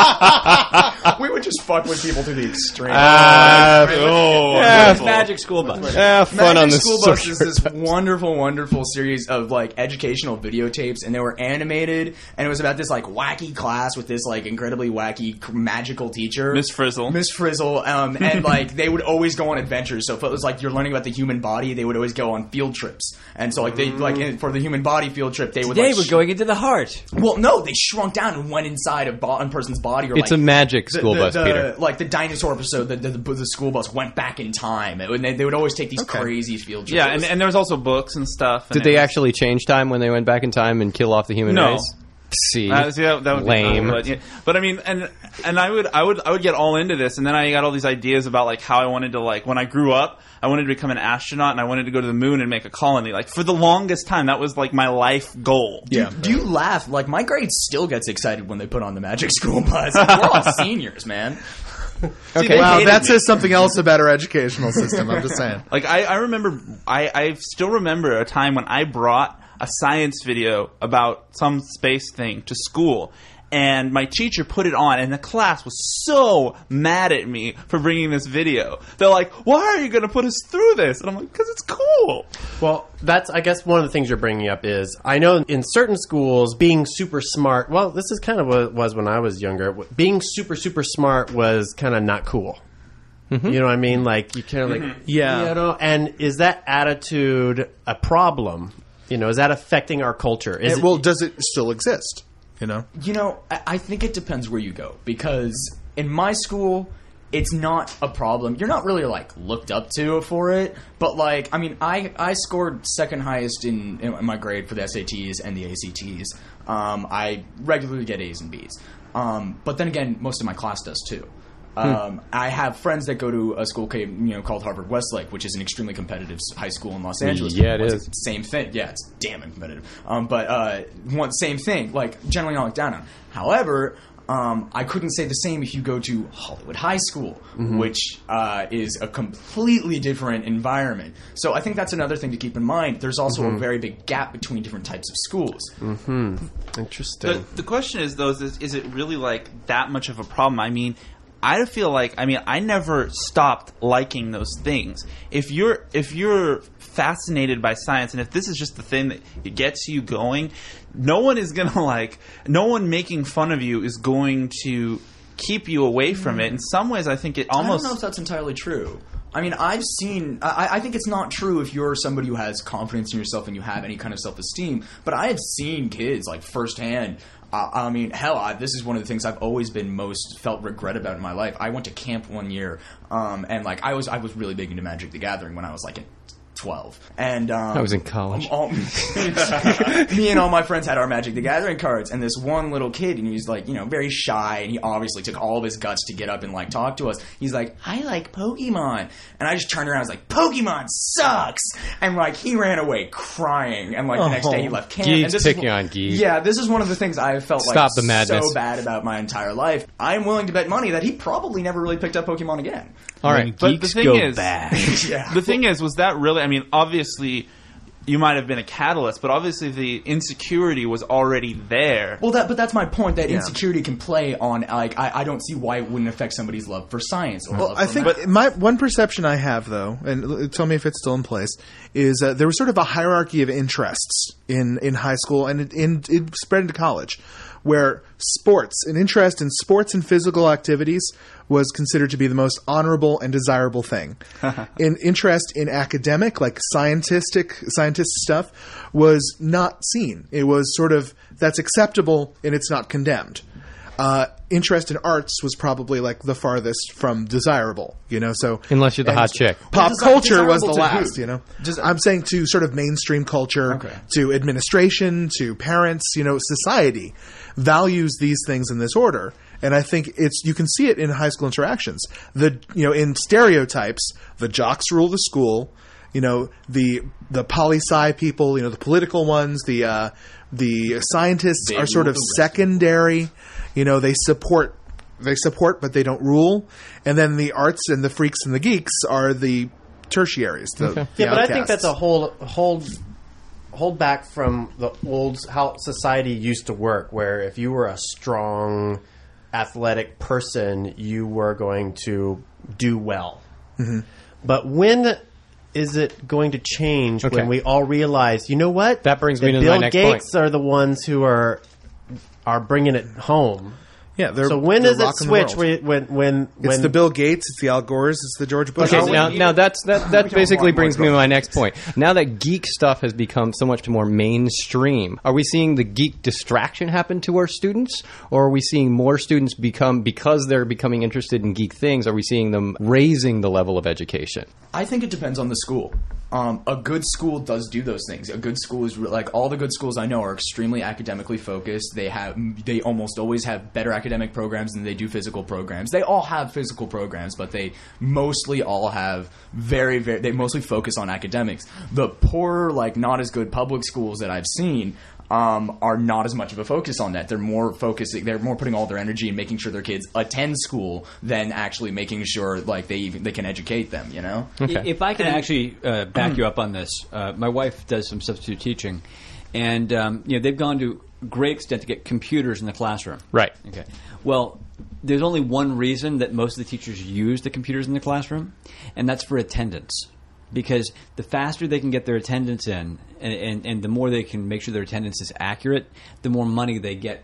them. We would just fuck with people to the extreme. Ah, Oh, Yeah, wonderful. Magic School Bus. ah, fun Magic on the School Bus social- is this wonderful, wonderful series of like educational videotapes, and they were animated, and it was about this like wacky class with this like incredibly wacky c- magical teacher, Miss Frizzle. Miss Frizzle, um, and like they would always go on adventures. So if it was like you're learning about the human body, they would always go on field trips, and so like they like in- for the human body field trip, they would Today like we're sh- going into the heart. well, no, they shrunk down and went inside a bo- a person's body. Or It's like, a magic the- school the- bus, the- Peter. Like the dinosaur episode, the, the, the, the school bus went back in time. And they, they would always take these crazy field trips. Yeah, and, and there was also books and stuff. Did and they it was- actually change time when they went back in time and kill off the human No. race? See, Uh, see, that, that would lame. Be cool, but, yeah. But I mean, and and I would I would I would get all into this, and then I got all these ideas about like how I wanted to like when I grew up, I wanted to become an astronaut, and I wanted to go to the moon and make a colony. Like for the longest time, that was like my life goal. Yeah. Do you laugh? Like, my grade still gets excited when they put on the Magic School Bus. We're all seniors, man. okay. Wow, hated that me. says something else about our educational system. I'm just saying. Like I, I remember, I, I still remember a time when I brought a science video about some space thing to school, and my teacher put it on, and the class was so mad at me for bringing this video. They're like, "Why are you going to put us through this?" And I'm like, "Because it's cool." Well, that's, I guess, one of the things you're bringing up is, I know in certain schools, being super smart, well, this is kind of what it was when I was younger. Being super, super smart was kind of not cool. You know what I mean? Like, you kind of like, Yeah. you know, and is that attitude a problem? You know, is that affecting our culture? Is It- well, does it still exist? You know. You know, I, I think it depends where you go. Because in my school, it's not a problem. You're not really like looked up to for it, but like I mean, I I scored second highest in, in my grade for the S A Ts and the A C Ts. Um, I regularly get A's and B's, um, but then again, most of my class does too. Um, I have friends that go to a school, you know, called Harvard Westlake, which is an extremely competitive high school in Los Angeles. Yeah, it Once is. it's same thing. Yeah, it's damn competitive. Um, but uh, one same thing, like generally not looked down on. However, um, I couldn't say the same if you go to Hollywood High School, Mm-hmm. which uh, is a completely different environment. So I think that's another thing to keep in mind. There's also Mm-hmm. a very big gap between different types of schools. Interesting. The, the question is, though, is, is it really like that much of a problem? I mean, I feel like, I mean, I never stopped liking those things. If you're if you're fascinated by science, and if this is just the thing that gets you going, no one is gonna like, no one making fun of you is going to keep you away from it. In some ways, I think it almost. I don't know if that's entirely true. I mean, I've seen. I, I think it's not true if you're somebody who has confidence in yourself and you have any kind of self-esteem. But I have seen kids like firsthand. Uh, I mean, hell, I, this is one of the things I've always been most felt regret about in my life. I went to camp one year, um, and like I was, I was really big into Magic the Gathering when I was like in twelve, and um, I was in college. all- me and all my friends had our Magic the Gathering cards, and this one little kid, and he's like, you know, very shy, and he obviously took all of his guts to get up and like talk to us. He's like, I like Pokemon, and I just turned around, I was like, Pokemon sucks, and like he ran away crying, and like the next day he left camp. Geeks and this picking is, on geeks. Yeah, this is one of the things I felt Stop like the madness. so bad about my entire life. I'm willing to bet money that he probably never really picked up Pokemon again. All right. But Geeks the thing go is, bad. Yeah. the thing is, was that really? I mean, obviously, you might have been a catalyst, but obviously the insecurity was already there. Well, that but that's my point. That insecurity can play on like I, I don't see why it wouldn't affect somebody's love for science. Or Well, love I for think math. my one perception I have, though, and l- tell me if it's still in place, is uh, there was sort of a hierarchy of interests in, in high school, and it, in, it spread into college, where sports, an interest in sports and physical activities, was considered to be the most honorable and desirable thing. An interest in academic, like scientific, scientist stuff, was not seen. It was sort of, that's acceptable and it's not condemned. Uh, interest in arts was probably like the farthest from desirable, you know. So Unless you're the and hot chick. pop Desi- culture was the desirable to last, who? you know. Des- I'm saying to sort of mainstream culture, Okay. to administration, to parents, you know, society values these things in this order. And I think it's you can see it in high school interactions. The you know in stereotypes, the jocks rule the school. You know the the poli sci people. You know the political ones. The uh, the scientists They are sort rule of the rest. secondary. You know they support they support, but they don't rule. And then the arts and the freaks and the geeks are the tertiaries. The, the Yeah, but I think outcasts. that's a hold hold hold back from the old how society used to work, where if you were a strong, athletic person, you were going to do well. Mm-hmm. But when is it going to change Okay. when we all realize, you know what? That brings me That to my Bill next Gates point. are the ones who are are bringing it home. yeah. They're, So when they're does it rocking the switch? world. When when It's when the Bill Gates, it's the Al Gores, it's the George Bush. Okay, Oh, now, we- now that's that, that We don't basically want brings more me to growth. my next point. Now that geek stuff has become so much more mainstream, are we seeing the geek distraction happen to our students, or are we seeing more students become because they're becoming interested in geek things? Are we seeing them raising the level of education? I think it depends on the school. Um, a good school does do those things. A good school is re- like all the good schools I know are extremely academically focused. They have they almost always have better academic programs than they do physical programs. They all have physical programs, but they mostly all have very very. They mostly focus on academics. The poorer, like not as good public schools that I've seen. Um, are not as much of a focus on that. They're more focusing. They're more putting all their energy in making sure their kids attend school than actually making sure like they even they can educate them. You know. Okay. If I can actually uh, back you up on this, uh, my wife does some substitute teaching, and um, you know they've gone to great extent to get computers in the classroom. Right. Okay. Well, there's only one reason that most of the teachers use the computers in the classroom, and that's for attendance. Because the faster they can get their attendance in, and, and, and the more they can make sure their attendance is accurate, the more money they get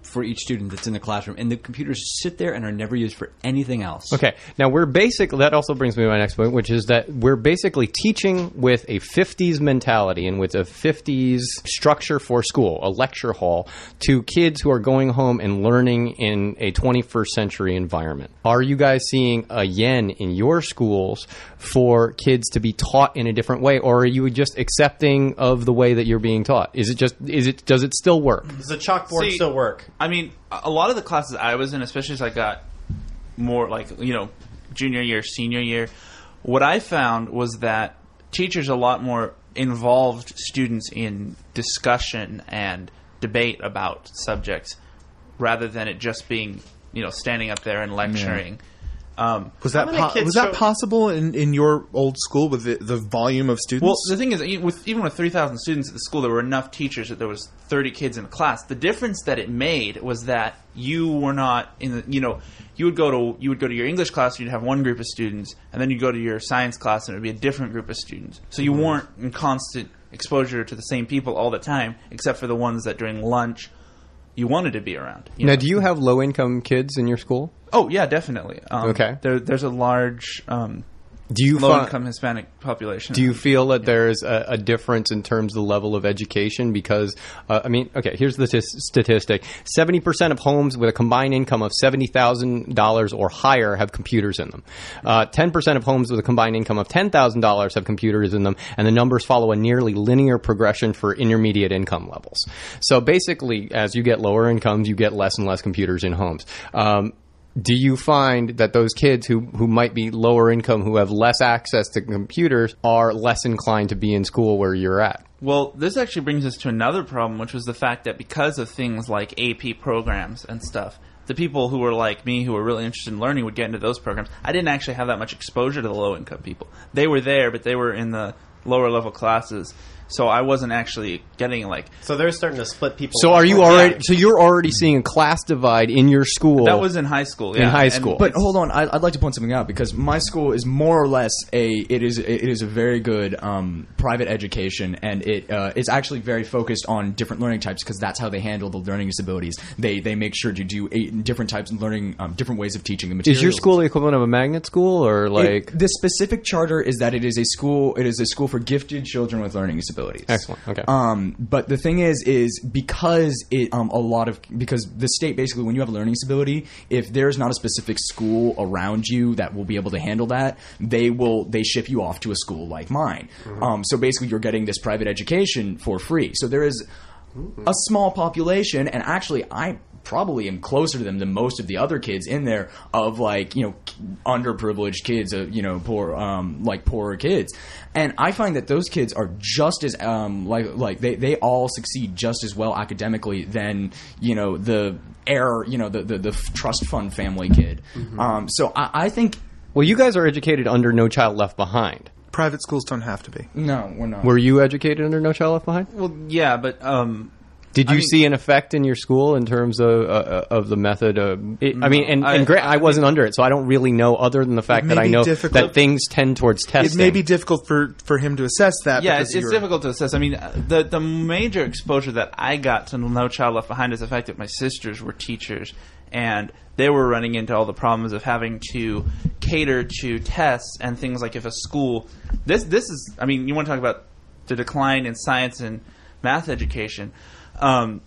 for each student that's in the classroom, and the computers sit there and are never used for anything else. Okay, now we're basically, that also brings me to my next point, which is that we're basically teaching with a fifties mentality and with a fifties structure for school, a lecture hall, to kids who are going home and learning in a twenty-first century environment. Are you guys seeing a yen in your schools for kids to be taught in a different way, or are you just accepting of the way that you're being taught? Is it just, is it, does it still work? Does the chalkboard See, still work? I mean, a lot of the classes I was in, especially as I got more like, you know, junior year, senior year, what I found was that teachers a lot more involved students in discussion and debate about subjects rather than it just being, you know, standing up there and lecturing. Um, Was that many po- kids was that show- possible in, in your old school with the, the volume of students? Well, the thing is, e- with even with three thousand students at the school, there were enough teachers that there was thirty kids in a class. The difference that it made was that you were not in the, you know, you would go to you would go to your English class, and you'd have one group of students, and then you'd go to your science class, and it would be a different group of students. So you weren't in constant exposure to the same people all the time, except for the ones that during lunch you wanted to be around. You Now, know? do you have low-income kids in your school? Oh yeah, definitely. Um, Okay. There, there's a large um, Do you fi- low-income Hispanic population. Do you feel that there's a, a difference in terms of the level of education? Because, uh, I mean, okay, here's the t- statistic. seventy percent of homes with a combined income of seventy thousand dollars or higher have computers in them. Uh, ten percent of homes with a combined income of ten thousand dollars have computers in them, and the numbers follow a nearly linear progression for intermediate income levels. So basically, as you get lower incomes, you get less and less computers in homes. Um, Do you find that those kids who, who might be lower income, who have less access to computers, are less inclined to be in school where you're at? Well, this actually brings us to another problem, which was the fact that because of things like A P programs and stuff, the people who were like me, who were really interested in learning, would get into those programs. I didn't actually have that much exposure to the low-income people. They were there, but they were in the lower-level classes. So I wasn't actually getting like... So they're starting to split people So up. are you Yeah. already? So you're already seeing a class divide in your school? That was in high school, yeah. In high And- school. But hold on, I, I'd like to point something out because my school is more or less a it is it is a very good um, private education, and it uh, is actually very focused on different learning types because that's how they handle the learning disabilities. They they make sure to do eight different types of learning, um, different ways of teaching the materials. Is your school the equivalent of a magnet school, or like? It- the specific charter is that it is a school. It is a school for gifted children with learning disabilities. Excellent. Okay. Um, but the thing is, is because it um, a lot of because the state basically, when you have a learning disability, if there's not a specific school around you that will be able to handle that, they will they ship you off to a school like mine. Mm-hmm. Um, so basically, you're getting this private education for free. So there is a small population, and actually, I probably am closer to them than most of the other kids in there of like, you know, underprivileged kids, uh, you know, poor, um, like poorer kids. And I find that those kids are just as, um, like, like they, they all succeed just as well academically than, you know, the heir, you know, the, the, the trust fund family kid. Mm-hmm. Um, so I, I think. Well, you guys are educated under No Child Left Behind. Private schools don't have to be. No, we're not. Were you educated under No Child Left Behind? Well, yeah, but... Um, Did you I mean- see an effect in your school in terms of uh, of the method? Of, it, I mean, and, I- and gra- I wasn't under it, so I don't really know, other than the fact may that I be know difficult. that things tend towards testing. It may be difficult for, for him to assess that. Yeah, because it's, it's you're- difficult to assess. I mean, uh, the the major exposure that I got to No Child Left Behind is the fact that my sisters were teachers, and they were running into all the problems of having to cater to tests and things like if a school... This, this is... I mean, you want to talk about the decline in science and math education. Um,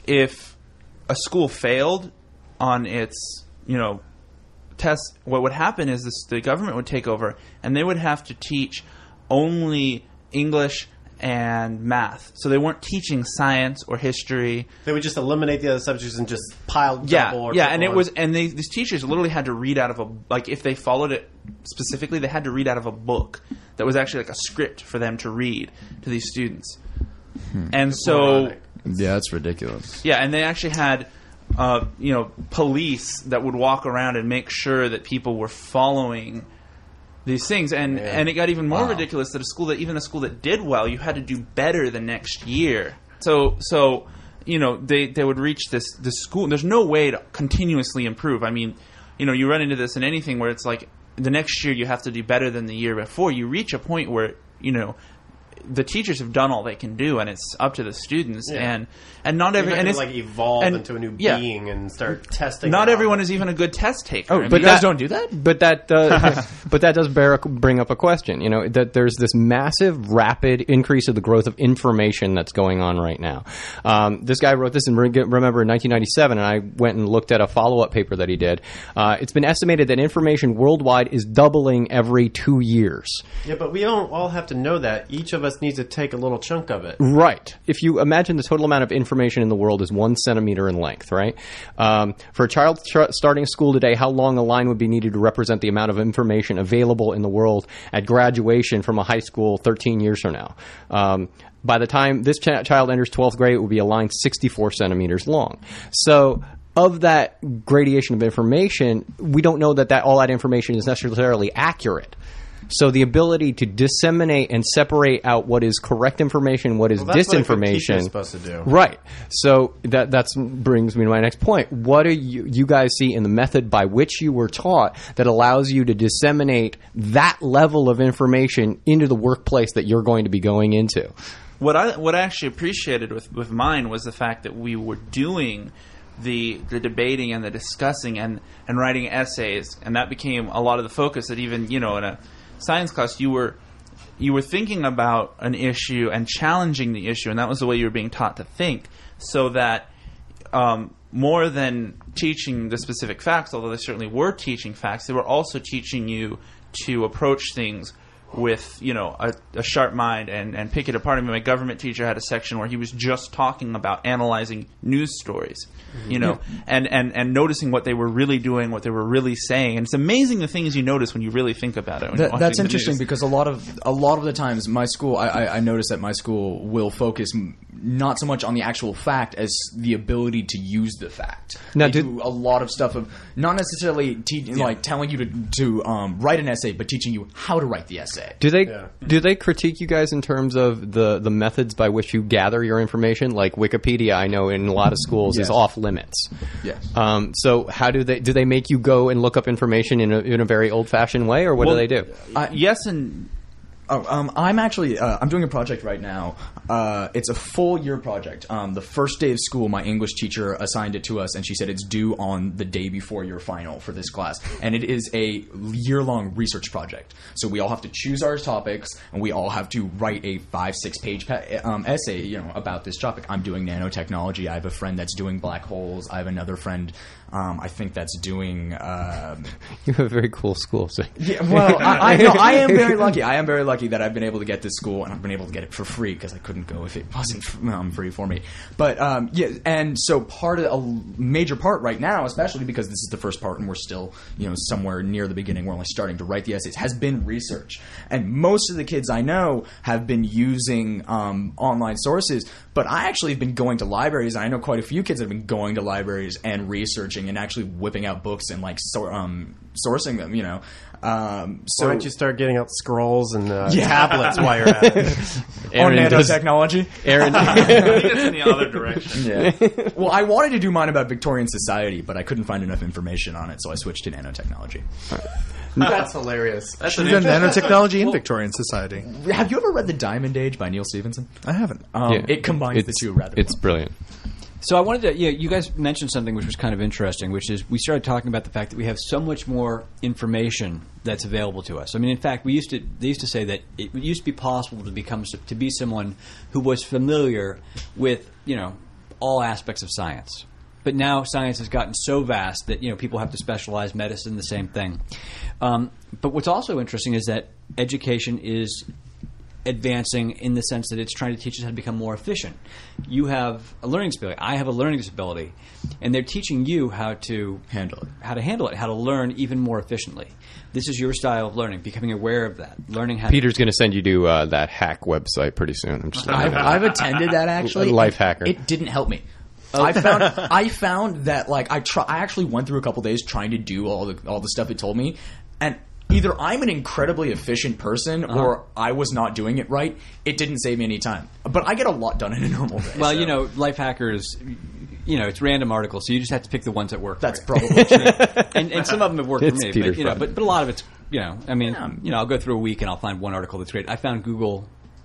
if a school failed on its, you know, tests, what would happen is this, the government would take over and they would have to teach only English and math. So they weren't teaching science or history. They would just eliminate the other subjects and just pile double Yeah, or yeah, triple and it on. was, and they, these teachers literally had to read out of a, like, if they followed it specifically, they had to read out of a book that was actually like a script for them to read to these students. Hmm. And so, Yeah, that's ridiculous. yeah, and they actually had, uh, you know, police that would walk around and make sure that people were following these things, and Yeah. and it got even more ridiculous that a school that even a school that did well, you had to do better the next year. So so you know they they would reach this this school. There's no way to continuously improve. I mean, you know, you run into this in anything where it's like the next year you have to do better than the year before. You reach a point where you know the teachers have done all they can do, and it's up to the students. Yeah. And and not every You're and not it's gonna, like evolve and- into a new yeah. being and start testing. Not it out. everyone is even a good test taker. Oh, I mean, but You guys that- don't do that? But that does, but that does bear, bring up a question. You know that there's this massive, rapid increase of the growth of information that's going on right now. Um, this guy wrote this in remember in nineteen ninety-seven, and I went and looked at a follow-up paper that he did. Uh, it's been estimated that information worldwide is doubling every two years. Yeah, but we don't all have to know that. Each of us needs to take a little chunk of it. Right. If you imagine the total amount of information in the world is one centimeter in length, right? Um, for a child tr- starting school today, how long a line would be needed to represent the amount of information available in the world at graduation from a high school thirteen years from now? Um, by the time this ch- child enters twelfth grade, it would be a line sixty-four centimeters long. So of that gradation of information, we don't know that, that all that information is necessarily accurate. So the ability to disseminate and separate out what is correct information, what is Well, that's what a good teacher disinformation, is supposed to do. right? So that that's brings me to my next point. What do you you guys see in the method by which you were taught that allows you to disseminate that level of information into the workplace that you're going to be going into? What I what I actually appreciated with, with mine was the fact that we were doing the the debating and the discussing and, and writing essays, and that became a lot of the focus. That even you know in a science class you were you were thinking about an issue and challenging the issue, and that was the way you were being taught to think. So that um, more than teaching the specific facts, although they certainly were teaching facts, they were also teaching you to approach things with, you know, a, a sharp mind and, and pick it apart. I mean, my government teacher had a section where he was just talking about analyzing news stories, you know, and, and, and noticing what they were really doing, what they were really saying. And it's amazing the things you notice when you really think about it. When you're That, that's watching the interesting news. because a lot of a lot of the times my school, I, I, I notice that my school will focus m- not so much on the actual fact as the ability to use the fact. Now, they did- do a lot of stuff of not necessarily te- like telling you to to um, write an essay, but teaching you how to write the essay. Do they Yeah. do they critique you guys in terms of the, the methods by which you gather your information? Like Wikipedia, I know in a lot of schools Yes. is off limits. Yes. Um, so how do they do they make you go and look up information in a, in a very old fashioned way, or what Well, do they do? I- yes and Oh, um, I'm actually uh, I'm doing a project right now. Uh, it's a full year project. Um, the first day of school, my English teacher assigned it to us, and she said it's due on the day before your final for this class. And it is a year long research project. So we all have to choose our topics, and we all have to write a five six page pa- um, essay, you know, about this topic. I'm doing nanotechnology. I have a friend that's doing black holes. I have another friend. Um, I think that's doing. Um, You have a very cool school. So. yeah, well, I, I, no, I am very lucky. I am very lucky that I've been able to get this school, and I've been able to get it for free because I couldn't go if it wasn't um, free for me. But um, yeah, and so part of a major part right now, especially because this is the first part, and we're still, you know, somewhere near the beginning. We're only starting to write the essays. Has been research, and most of the kids I know have been using um, online sources. But I actually have been going to libraries. I know quite a few kids have been going to libraries and researching and actually whipping out books and like so, um, sourcing them. You know, um, so Why don't you start getting out scrolls and uh, Yeah. tablets while you're at it? on Aaron does- nanotechnology? Aaron, I think it's in the other direction. Yeah. Well, I wanted to do mine about Victorian society, but I couldn't find enough information on it, so I switched to nanotechnology. That's hilarious. That's We've done nanotechnology in Victorian society. Have you ever read The Diamond Age by Neil Stephenson? I haven't. Um, Yeah. It combines the It's- two rather It's well. brilliant. So I wanted to, yeah, you guys mentioned something which was kind of interesting, which is we started talking about the fact that we have so much more information that's available to us. I mean, in fact, we used to, they used to say that it used to be possible to become, to be someone who was familiar with, you know, all aspects of science. But now science has gotten so vast that, you know, people have to specialize. Medicine, the same thing. Um, but what's also interesting is that education is advancing in the sense that it's trying to teach us how to become more efficient. You have a learning disability. I have a learning disability. And they're teaching you how to Handle it. how to handle it, how to learn even more efficiently. This is your style of learning, becoming aware of that, learning how Peter's going to send you to uh, that hack website pretty soon. I'm just letting you I've, know. I've attended that actually. Life hacker. It didn't help me. I found I found that like I try I actually went through a couple days trying to do all the all the stuff it told me, and either I'm an incredibly efficient person or I was not doing it right. It didn't save me any time, but I get a lot done in a normal day. Well, so you know, Life Hackers, you know, it's random articles, so you just have to pick the ones that work. that's for you. probably true. and, and some of them have worked It's for me, Peter but you know, Fun. but, but a lot of it's, you know, I mean, you know, I'll go through a week and I'll find one article that's great. I found Google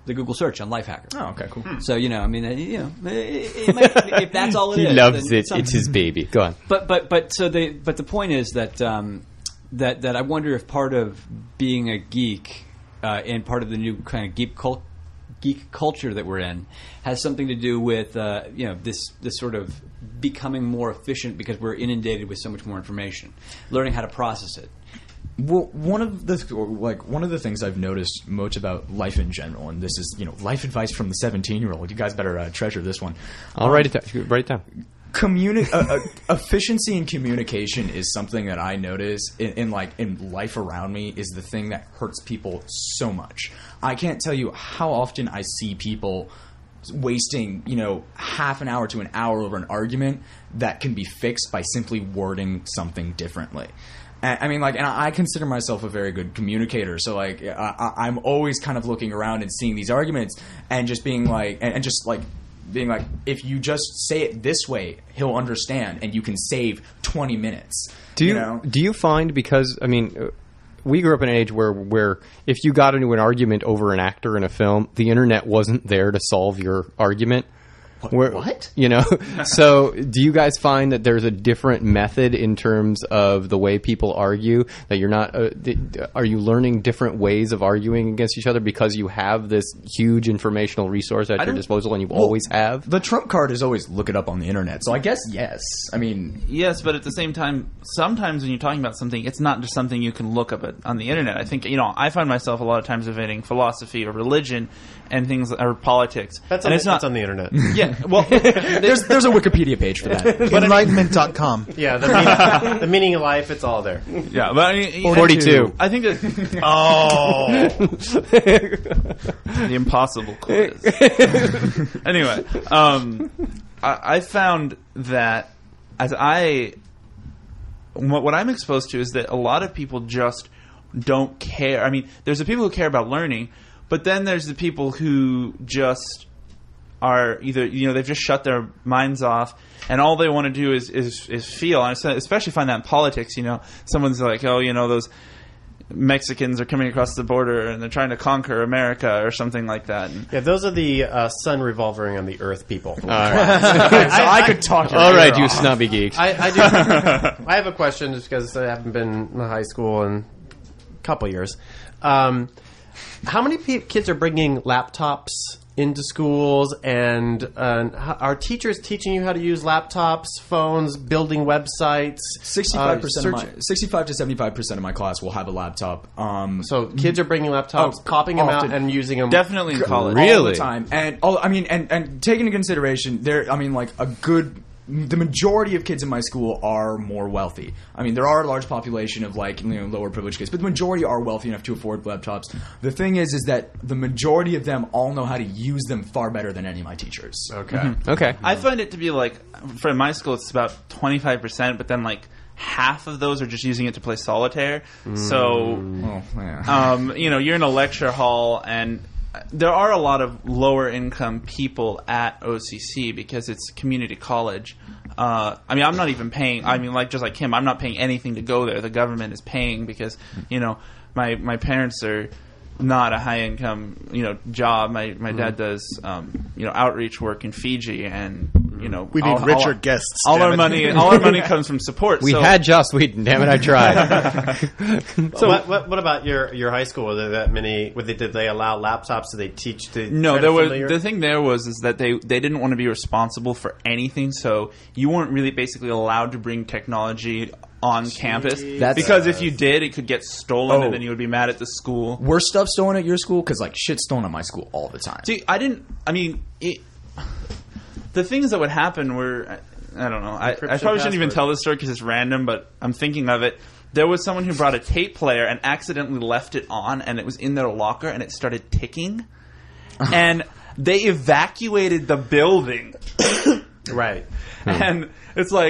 the Google search on Lifehacker. Oh, okay, cool. So you know, I mean, uh, you know, it, it might, if that's all it He is, loves then it. some- It's his baby. Go on. But but but so the but the point is that um, that that I wonder if part of being a geek uh, and part of the new kind of geek cult. geek culture that we're in has something to do with uh, you know this this sort of becoming more efficient because we're inundated with so much more information, learning how to process it. Well, one of the like one of the things I've noticed most about life in general, and this is you know life advice from the seventeen-year-old. You guys better uh, treasure this one. I'll write it down. Write it down. Communi- uh, uh, efficiency in communication is something that I notice in, in like in life around me is the thing that hurts people so much. I can't tell you how often I see people wasting, you know, half an hour to an hour over an argument that can be fixed by simply wording something differently. And, I mean, like, and I, I consider myself a very good communicator, so like, I, I'm always kind of looking around and seeing these arguments and just being like, and, and just like. being like, if you just say it this way, he'll understand, and you can save twenty minutes. Do you, you know? do you find, because I mean, uh, we grew up in an age where where if you got into an argument over an actor in a film, the internet wasn't there to solve your argument. Where, what? You know, so do you guys find that there's a different method in terms of the way people argue, that you're not, uh, th- are you learning different ways of arguing against each other because you have this huge informational resource at your disposal and you Well, always have? The trump card is always look it up on the internet, so I guess yes. I mean, Yes, but at the same time, sometimes when you're talking about something, it's not just something you can look up at, on the internet. I think, you know, I find myself a lot of times debating philosophy or religion and things, or politics. That's and on, it's the, not that's on the internet. Yeah, well, there's there's a Wikipedia page for that. Enlightenment dot com. Yeah, the meaning, the meaning of life, it's all there. yeah, but I mean, forty-two. I think that Oh. the impossible quiz. Anyway, um, I, I found that as I, what, what I'm exposed to is that a lot of people just don't care. I mean, there's the people who care about learning, but then there's the people who just are either, you know, they've just shut their minds off and all they want to do is, is, is feel. And I especially find that in politics, you know, someone's like, oh, you know, those Mexicans are coming across the border and they're trying to conquer America or something like that. And Yeah, those are the uh, sun revolving on the earth people. All right. So I could talk. your All right, ear you off. snobby geeks. I, I do. I have a question just because I haven't been in high school in a couple years. Um, how many pe- kids are bringing laptops into schools, and uh, how, are teachers teaching you how to use laptops, phones, building websites? Sixty-five uh, percent of search- my sixty-five to seventy-five percent of my class will have a laptop. Um, So kids are bringing laptops, Oh, copying them out, often. and using them. definitely in college. Really? all the time. And all, I mean, and and taking into consideration, there. I mean, like a good. The majority of kids in my school are more wealthy. I mean, there are a large population of like you know lower privileged kids, but the majority are wealthy enough to afford laptops. The thing is, is that the majority of them all know how to use them far better than any of my teachers. Okay. Okay. I find it to be like, for my school, it's about twenty-five percent, but then like half of those are just using it to play solitaire. So, Oh, yeah. um, you know, you're in a lecture hall and there are a lot of lower income people at O C C because it's community college. Uh, I mean, I'm not even paying. I mean, like just like him, I'm not paying anything to go there. The government is paying because, you know, my my parents are not a high income, you know, job. My my dad does, um, you know, outreach work in Fiji, and you know, We need all- richer all- guests. All damn our it. money, all our money comes from support. We so, had Joss Whedon. Damn it, I tried. So what, what, what about your, your high school? Were there that many? Were they, did they allow laptops? Did they teach the? No, try there to was familiar- the thing. There was is that they they didn't want to be responsible for anything, so you weren't really basically allowed to bring technology on campus. That's- because if you did, it could get stolen, Oh. and then you would be mad at the school. Were stuff stolen at your school? Because like shit's stolen at my school all the time. See, I didn't. I mean, it, the things that would happen were, I don't know. I, I Encryption probably shouldn't even password. tell this story because it's random, but I'm thinking of it. There was someone who brought a tape player and accidentally left it on, and it was in their locker, and it started ticking, and they evacuated the building. right. And it's like,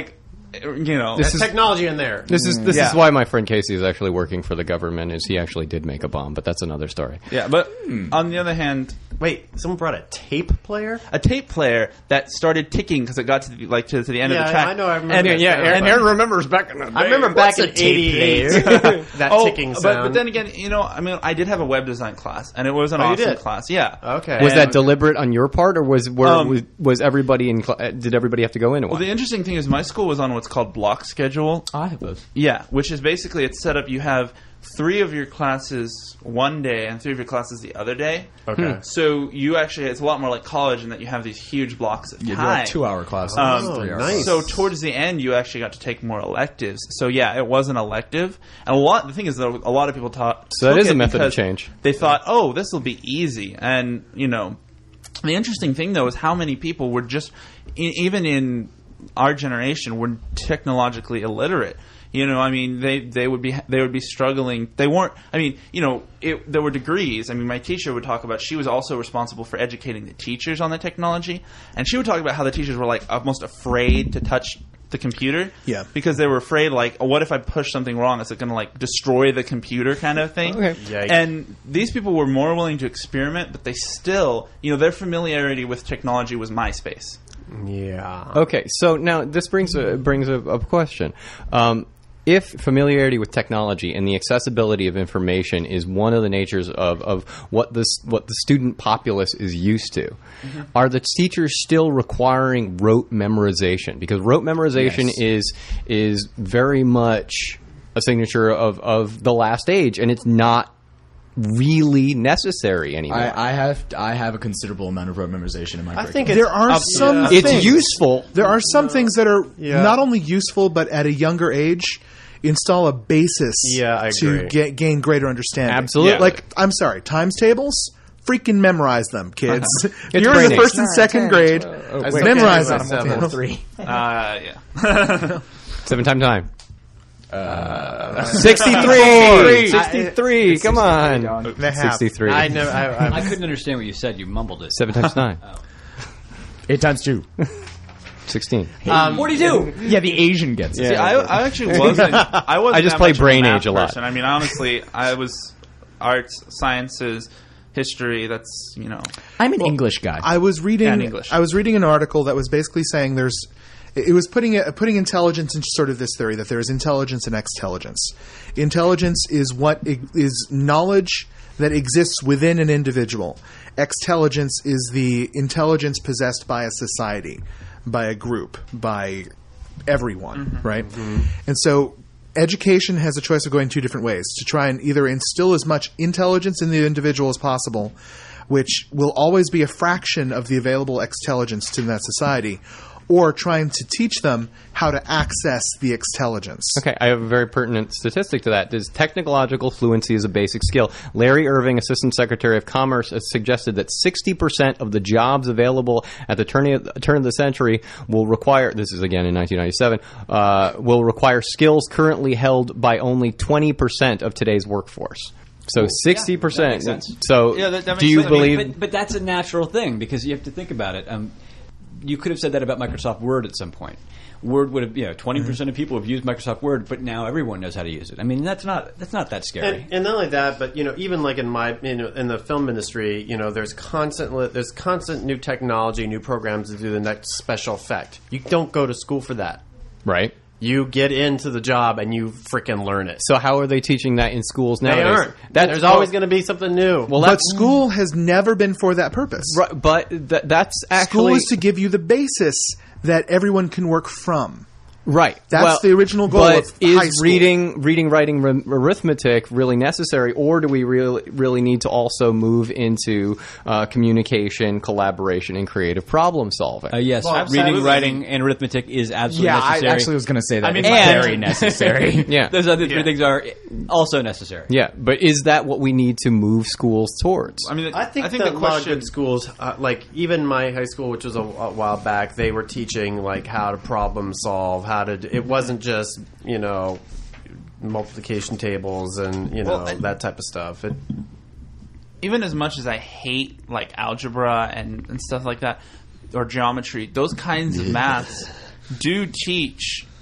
you know, This is- Technology in there. This is this Yeah. is why my friend Casey is actually working for the government. Is he actually did make a bomb, but that's another story. yeah. But on the other hand, Wait, someone brought a tape player? a tape player that started ticking because it got to the, like to, to the end Yeah, of the track. I know, I remember And, that. yeah, Yeah, and, Aaron remembers back in the day. I remember back in eighty-eight, that oh, ticking but, sound. but then again, you know, I mean, I did have a web design class, and it was an Oh, you awesome did? class. Yeah. Okay. Was And- that deliberate on your part, or was were, Um, was, was everybody in? Cl- did everybody have to go into Well, one? the interesting thing is my school was on what's called block schedule. I have those. Yeah, which is basically it's set up. You have three of your classes one day and three of your classes the other day. Okay. So you actually, it's a lot more like college in that you have these huge blocks of You do time. like two-hour classes, Um, three-hour nice. So towards the end, you actually got to take more electives. So yeah, it was an elective, and a lot. The thing is, though, a lot of people taught. So that took is a it method of because change. They thought, oh, this will be easy, and you know, the interesting thing though is how many people were just, e- even in our generation, were technologically illiterate. You know, I mean, they, they would be they would be struggling. They weren't. I mean, you know, it, there were degrees. I mean, my teacher would talk about. She was also responsible for educating the teachers on the technology, and she would talk about how the teachers were like almost afraid to touch the computer. Yeah. Because they were afraid, like, oh, what if I push something wrong? Is it going to like destroy the computer, kind of thing? Okay. Yikes. And these people were more willing to experiment, but they still, you know, their familiarity with technology was MySpace. Yeah. Okay, so now this brings a, brings a, a question. Um, if familiarity with technology and the accessibility of information is one of the natures of, of what this what the student populace is used to, Mm-hmm. are the teachers still requiring rote memorization? Because rote memorization Yes. is is very much a signature of, of the last age, and it's not really necessary anymore. I, I have I have a considerable amount of rote memorization in my I curriculum. think it's There are up- some yeah. it's things. useful. There are some things that are Yeah. not only useful, but at a younger age, install a basis Yeah, I to agree. ga- gain greater understanding. Absolutely. Like, I'm sorry, times tables? Freaking memorize them, kids. It's You're in brain the age. first and second grade. I memorize on them. table three. Uh, yeah. Seven time time. sixty-three. sixty-three. Come on. They have. sixty-three. I never. I, I I, couldn't understand what you said. You mumbled it. Seven times nine. Eight times two. Sixteen. forty-two. Yeah, the Asian gets it. See, I, I actually wasn't. I wasn't. I just that play much of Brain math Age a lot. person. I mean, honestly, I was arts, sciences, history. That's you know. I'm an English guy. I was reading. And English. I was reading an article that was basically saying there's. It was putting it, putting intelligence into sort of this theory that there is intelligence and extelligence. Intelligence is what i- is knowledge that exists within an individual. Extelligence is the intelligence possessed by a society, by a group, by everyone, right? And so education has a choice of going two different ways, to try and either instill as much intelligence in the individual as possible, which will always be a fraction of the available extelligence to that society, or trying to teach them how to access the extelligence. Okay, I have a very pertinent statistic to that. Does technological fluency is a basic skill. Larry Irving, Assistant Secretary of Commerce, has suggested that sixty percent of the jobs available at the turn of, turn of the century will require, this is again in nineteen ninety-seven, uh, will require skills currently held by only twenty percent of today's workforce. So sixty percent. that makes sense. So Yeah, that- that do makes you sense. I mean, believe... But, but that's a natural thing because you have to think about it. Um, you could have said that about Microsoft Word at some point. Word would have, you know, twenty percent of people have used Microsoft Word, but now everyone knows how to use it. I mean, that's not that's not that scary. and, and not only that, but you know, even like in my you know, in the film industry, you know, there's constant there's constant new technology, new programs to do the next special effect. You don't go to school for that. Right. You get into the job and you freaking learn it. So how are they teaching that in schools They nowadays? aren't. That's There's always going to be something new. Well, But that's school has never been for that purpose. right, but th- that's School actually is to give you the basis that everyone can work from. right. That's Well, the original goal But of is high school. reading, reading, writing, r- arithmetic really necessary, or do we really, really need to also move into uh, communication, collaboration, and creative problem solving? Uh, yes, Well, reading, absolutely. writing, and arithmetic is absolutely yeah, I necessary. actually was going to say that. I mean, it's and- very necessary. yeah, Those other three Yeah. things are also necessary. yeah. But is that what we need to move schools towards? I mean, I think, I think that the a lot of question. good schools, uh, like even my high school, which was a, a while back, they were teaching like how to problem solve, how to. d- It wasn't just you know multiplication tables and you know Well, and- that type of stuff. It, Even as much as I hate like algebra and, and stuff like that, or geometry, those kinds of maths do teach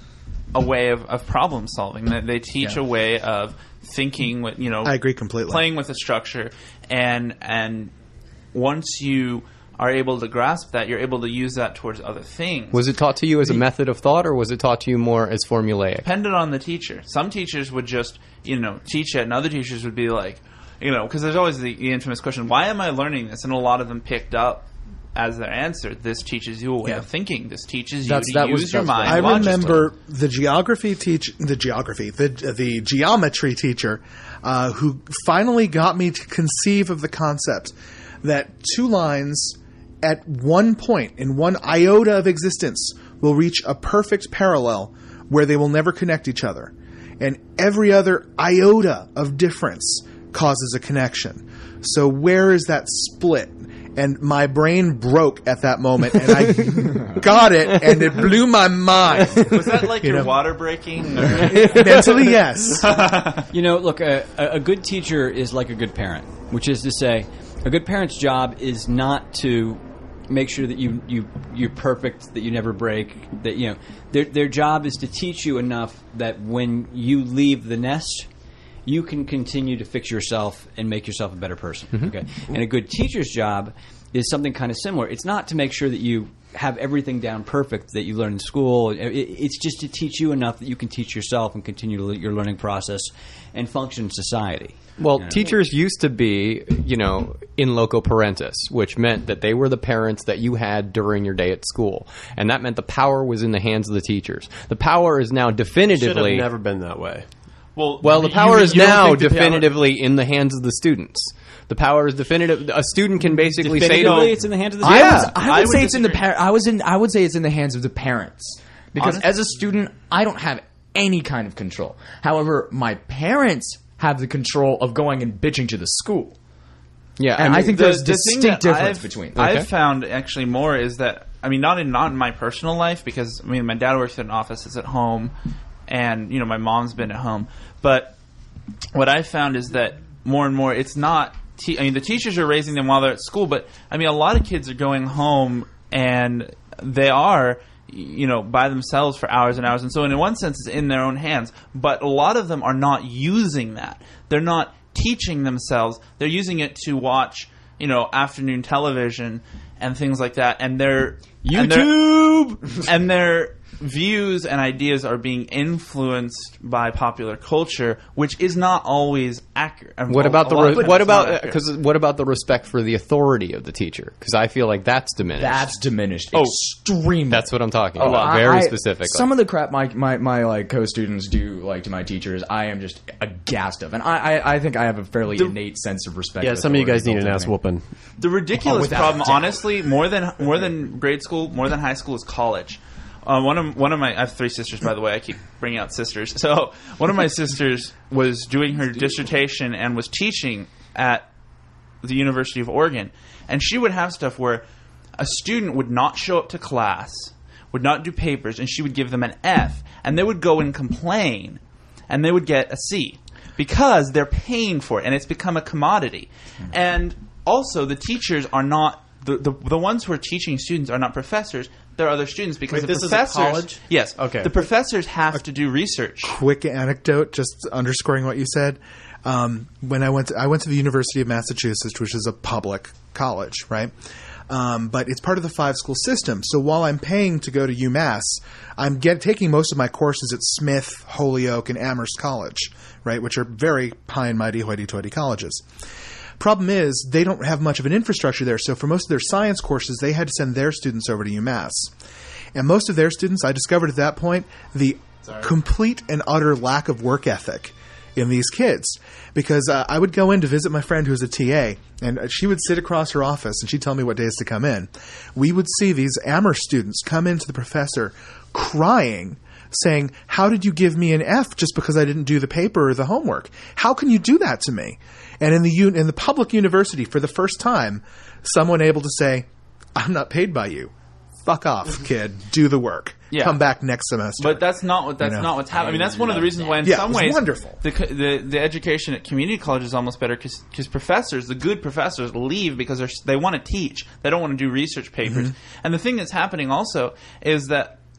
a way of, of problem solving. They, they teach Yeah. a way of thinking with, you know, I agree completely. playing with a structure, and and once you are able to grasp that, you're able to use that towards other things. Was it taught to you as a method of thought, or was it taught to you more as formulaic? Depended on the teacher. Some teachers would just, you know, teach it, and other teachers would be like, you know, because there's always the, the infamous question, why am I learning this? And a lot of them picked up as their answer, this teaches you a way Yeah. of thinking. This teaches you That's- to that was- use your that's what mind. I logically. remember the geography teach the geography the the geometry teacher uh, who finally got me to conceive of the concept that two lines at one point in one iota of existence will reach a perfect parallel where they will never connect each other, and every other iota of difference causes a connection. So where is that split? And my brain broke at that moment, and I got it, and it blew my mind. Was that like You your know. water breaking? Or? Mentally, yes. You know, look, a, a good teacher is like a good parent, which is to say, a good parent's job is not to make sure that you, you, you're perfect, that you never break, that, you know, their, their job is to teach you enough that when you leave the nest, you can continue to fix yourself and make yourself a better person. Okay, and a good teacher's job is something kind of similar. It's not to make sure that you have everything down perfect that you learn in school. It, it's just to teach you enough that you can teach yourself and continue to le- your learning process and function in society. Well, You know? teachers used to be, you know, in loco parentis, which meant that they were the parents that you had during your day at school. And that meant the power was in the hands of the teachers. The power is now Should have definitively... never been that way. Well, Well, the you- power you is don't now think the power- definitively in the hands of the students. The power is definitive. A student can basically say to Definitively, them, it's in the hands of the I, Yeah. was, I would I would say it's in the disagree. par- I was in. I would say it's in the hands of the parents because Honestly? as a student, I don't have any kind of control. However, my parents have the control of going and bitching to the school. yeah, And I mean, think The- there's the thing distinct that difference I've- between. Okay. I've found actually more is that, I mean, not in not in my personal life, because I mean, my dad works in an office, is at home, and you know, my mom's been at home. But what I found is that more and more, it's not. Te- I mean, the teachers are raising them while they're at school, but I mean, a lot of kids are going home and they are, you know, by themselves for hours and hours, and so in one sense, it's in their own hands. But a lot of them are not using that. They're not teaching themselves. They're using it to watch, you know, afternoon television and things like that, and they're YouTube, and their, and their views and ideas are being influenced by popular culture, which is not always accurate. I mean, what a- about a the lot re- of times what it's not about accurate. because what about the respect for the authority of the teacher? Because I feel like that's diminished. That's diminished Oh, extremely. That's what I'm talking A about. lot. Very I- specific. Some of the crap my my, my like co-students do like to my teachers, I am just aghast of, and I I, I think I have a fairly innate sense of respect. Yeah, for some of you guys authority need an built ass into me. whooping. The ridiculous Oh, without problem, a doubt. honestly, more than more than grade school, more than high school, is college. Uh, one of one of my I have three sisters, by the way. I keep bringing out sisters. So one of my sisters was doing her dissertation and was teaching at the University of Oregon, and she would have stuff where a student would not show up to class, would not do papers, and she would give them an F, and they would go and complain, and they would get a C because they're paying for it, and it's become a commodity. And also, the teachers are not the the, the ones who are teaching students are not professors. They're other students because Wait, the this is a professors. college? Yes. Okay. The professors have to do research. Quick anecdote, just underscoring what you said. Um, when I went, to, I went to the University of Massachusetts, which is a public college, right? Um, but it's part of the five school system. So while I'm paying to go to UMass, I'm get, taking most of my courses at Smith, Holyoke, and Amherst College, right, which are very high and mighty, hoity-toity colleges. Problem is, they don't have much of an infrastructure there, so for most of their science courses, they had to send their students over to UMass. And most of their students, I discovered at that point, the complete and utter lack of work ethic in these kids. Because uh, I would go in to visit my friend who was a T A, and she would sit across her office, and she'd tell me what days to come in. We would see these Amherst students come into the professor crying, saying, "How did you give me an F just because I didn't do the paper or the homework? How can you do that to me?" And in the un- in the public university, for the first time, someone able to say, "I'm not paid by you. Fuck off, kid. Do the work. Yeah. Come back next semester." But that's not what that's You know. not what's happening. I mean, that's one of the reasons why, in Yeah, some it was ways, wonderful. The, co- the the education at community college is almost better because professors, the good professors, leave because they're, they want to teach. They don't want to do research papers. Mm-hmm. And the thing that's happening also is that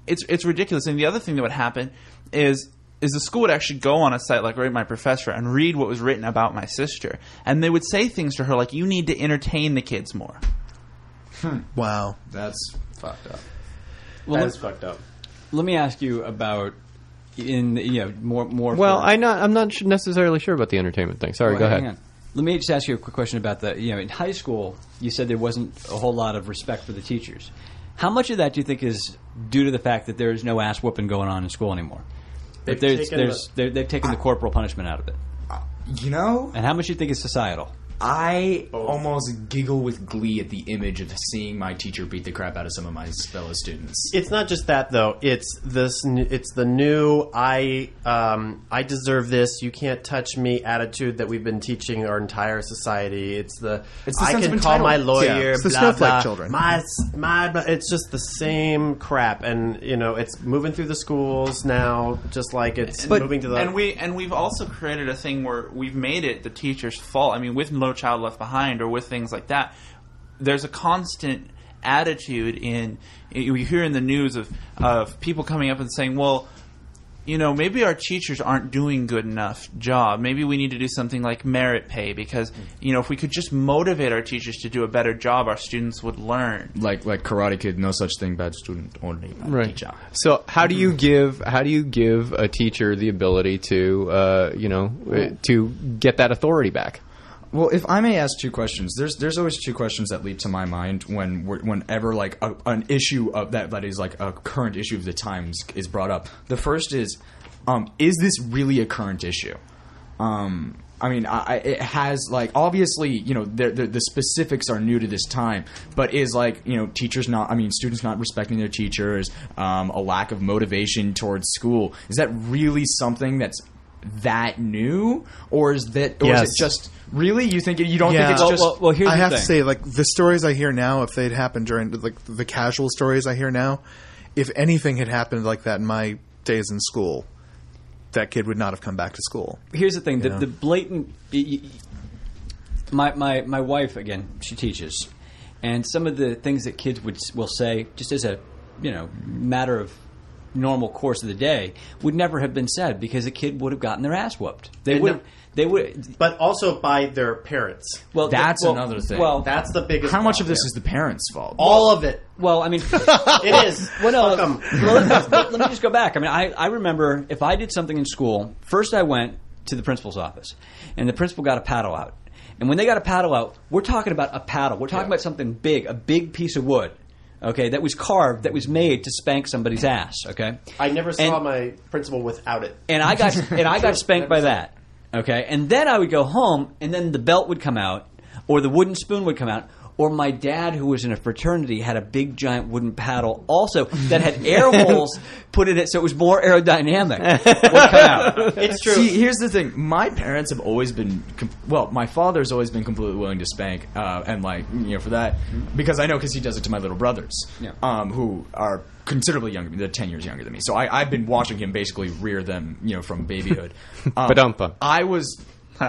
it's it's ridiculous. And the other thing that would happen is is the school would actually go on a site like Rate My Professor and read what was written about my sister, and they would say things to her like, "You need to entertain the kids more." Wow. That's fucked up. Well, That's let, fucked up. let me ask you about in you know more more. Well, for- I not, I'm not necessarily sure about the entertainment thing. Sorry, Well, go hang ahead. on. Let me just ask you a quick question about the, you know, in high school, you said there wasn't a whole lot of respect for the teachers. How much of that do you think is due to the fact that there is no ass whooping going on in school anymore? They've That there's, taken there's, the- they're, they've taken the corporal punishment out of it. You know, And how much do you think is societal? I almost giggle with glee at the image of seeing my teacher beat the crap out of some of my fellow students. It's not just that though. It's this. n- It's the new I. Um, I deserve this. You can't touch me attitude that we've been teaching our entire society. It's the. It's the I sense can of call my entitlement. lawyer. Yeah, it's the blah, snowflake blah. children. My, my. It's just the same crap, and you know, it's moving through the schools now, just like it's moving to the. and we and we've also created a thing where we've made it the teacher's fault. I mean, with No Child Left Behind or with things like that, there's a constant attitude in you hear in the news of of people coming up and saying, well, you know, maybe our teachers aren't doing good enough job. Maybe we need to do something like merit pay because, you know, if we could just motivate our teachers to do a better job, our students would learn. Like like Karate Kid, no such thing, bad student, only bad Right. teacher. So how do you give how do you give a teacher the ability to uh, you know uh, to get that authority back? Well, if I may ask two questions, there's there's always two questions that leap to my mind when we're, whenever like a, an issue of that that is like a current issue of the times is brought up. The first is, um, is this really a current issue? Um, I mean, I, I- it has like obviously you know the, the the specifics are new to this time, but is like you know teachers not I mean students not respecting their teachers, um, a lack of motivation towards school. Is that really something that's that new, or is that or Yes. is it just really you think you don't Yeah. think it's Well, just well, well, here's I the have thing. to say, like the stories I hear now, if they'd happened during like the casual stories I hear now, if anything had happened like that in my days in school, that kid would not have come back to school. Here's the thing: the, know? the blatant. y- y- My my my wife again, she teaches, and some of the things that kids would will say, just as a you know matter of normal course of the day, would never have been said because a kid would have gotten their ass whooped. They And would. no- They would. but also by their parents. Well, That's well, another thing. Well, That's the biggest. how much of problem. this is the parents' fault? All of it. well, I mean, It is. Well, no, Fuck 'em. well, let, let- let me just go back. I mean, I, I remember if I did something in school, first I went to the principal's office, and the principal got a paddle out. And when they got a paddle out, we're talking about a paddle. We're talking about something big, a big piece of wood, okay, that was carved, that was made to spank somebody's ass, okay? I never saw And- my principal without it. and I got and I got spanked by that. Okay, and then I would go home, and then the belt would come out, or the wooden spoon would come out, or my dad, who was in a fraternity, had a big giant wooden paddle also that had air holes put in it, so it was more aerodynamic. Would come out. It's true. See, here's the thing. My parents have always been, com- well, my father's always been completely willing to spank, uh, and like, you know, for that, because I know because he does it to my little brothers, Yeah. um, who are considerably younger. They're ten years younger than me. So I, I've been watching him basically rear them, you know, from babyhood. Um, Ba-dumpa. I was.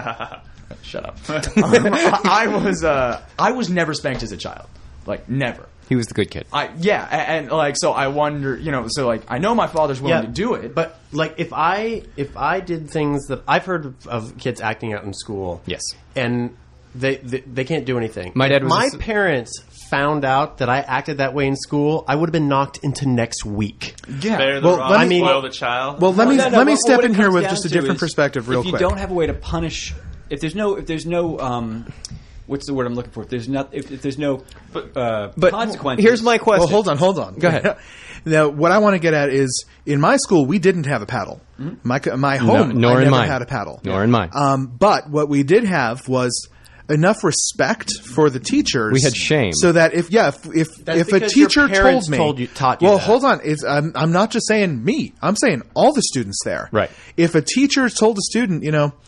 Shut up. Um, I was. Uh, I was never spanked as a child. Like never. He was the good kid. I yeah, and, and like so I wonder, you know, so like I know my father's willing to do it, But like if I if I did things that I've heard of, of kids acting out in school, Yes. and they they, they can't do anything. My dad If was my a s- parents found out that I acted that way in school, I would have been knocked into next week. yeah. Spare the Well, rod, let me- spoil well- the child. Well, let me No, no, let me but step what in it here comes with down just a to different is perspective, real if you quick. don't have a way to punish, if there's no, if there's no, um, what's the word I'm looking for? If there's not, if, if there's no uh, But consequences. here's my question. Well, hold on, hold on. Go ahead. Now, what I want to get at is, in my school, we didn't have a paddle. My co- my home, nor I in never mine. had a paddle. Nor in mine. Um, but what we did have was enough respect for the teachers. We had shame. so that if yeah, if if, That's if a because your teacher parents told me, told you- taught you well, that. hold on, it's, I'm I'm not just saying me. I'm saying all the students there. Right. If a teacher told a student, you know,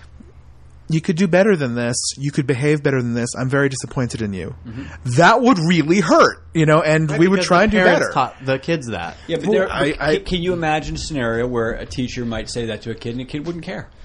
you could do better than this, you could behave better than this, I'm very disappointed in you. That would really hurt, you know, and we would Because try the and do parents better. Taught the kids that. Yeah, but there, I- but I- can, can you imagine a scenario where a teacher might say that to a kid and a kid wouldn't care?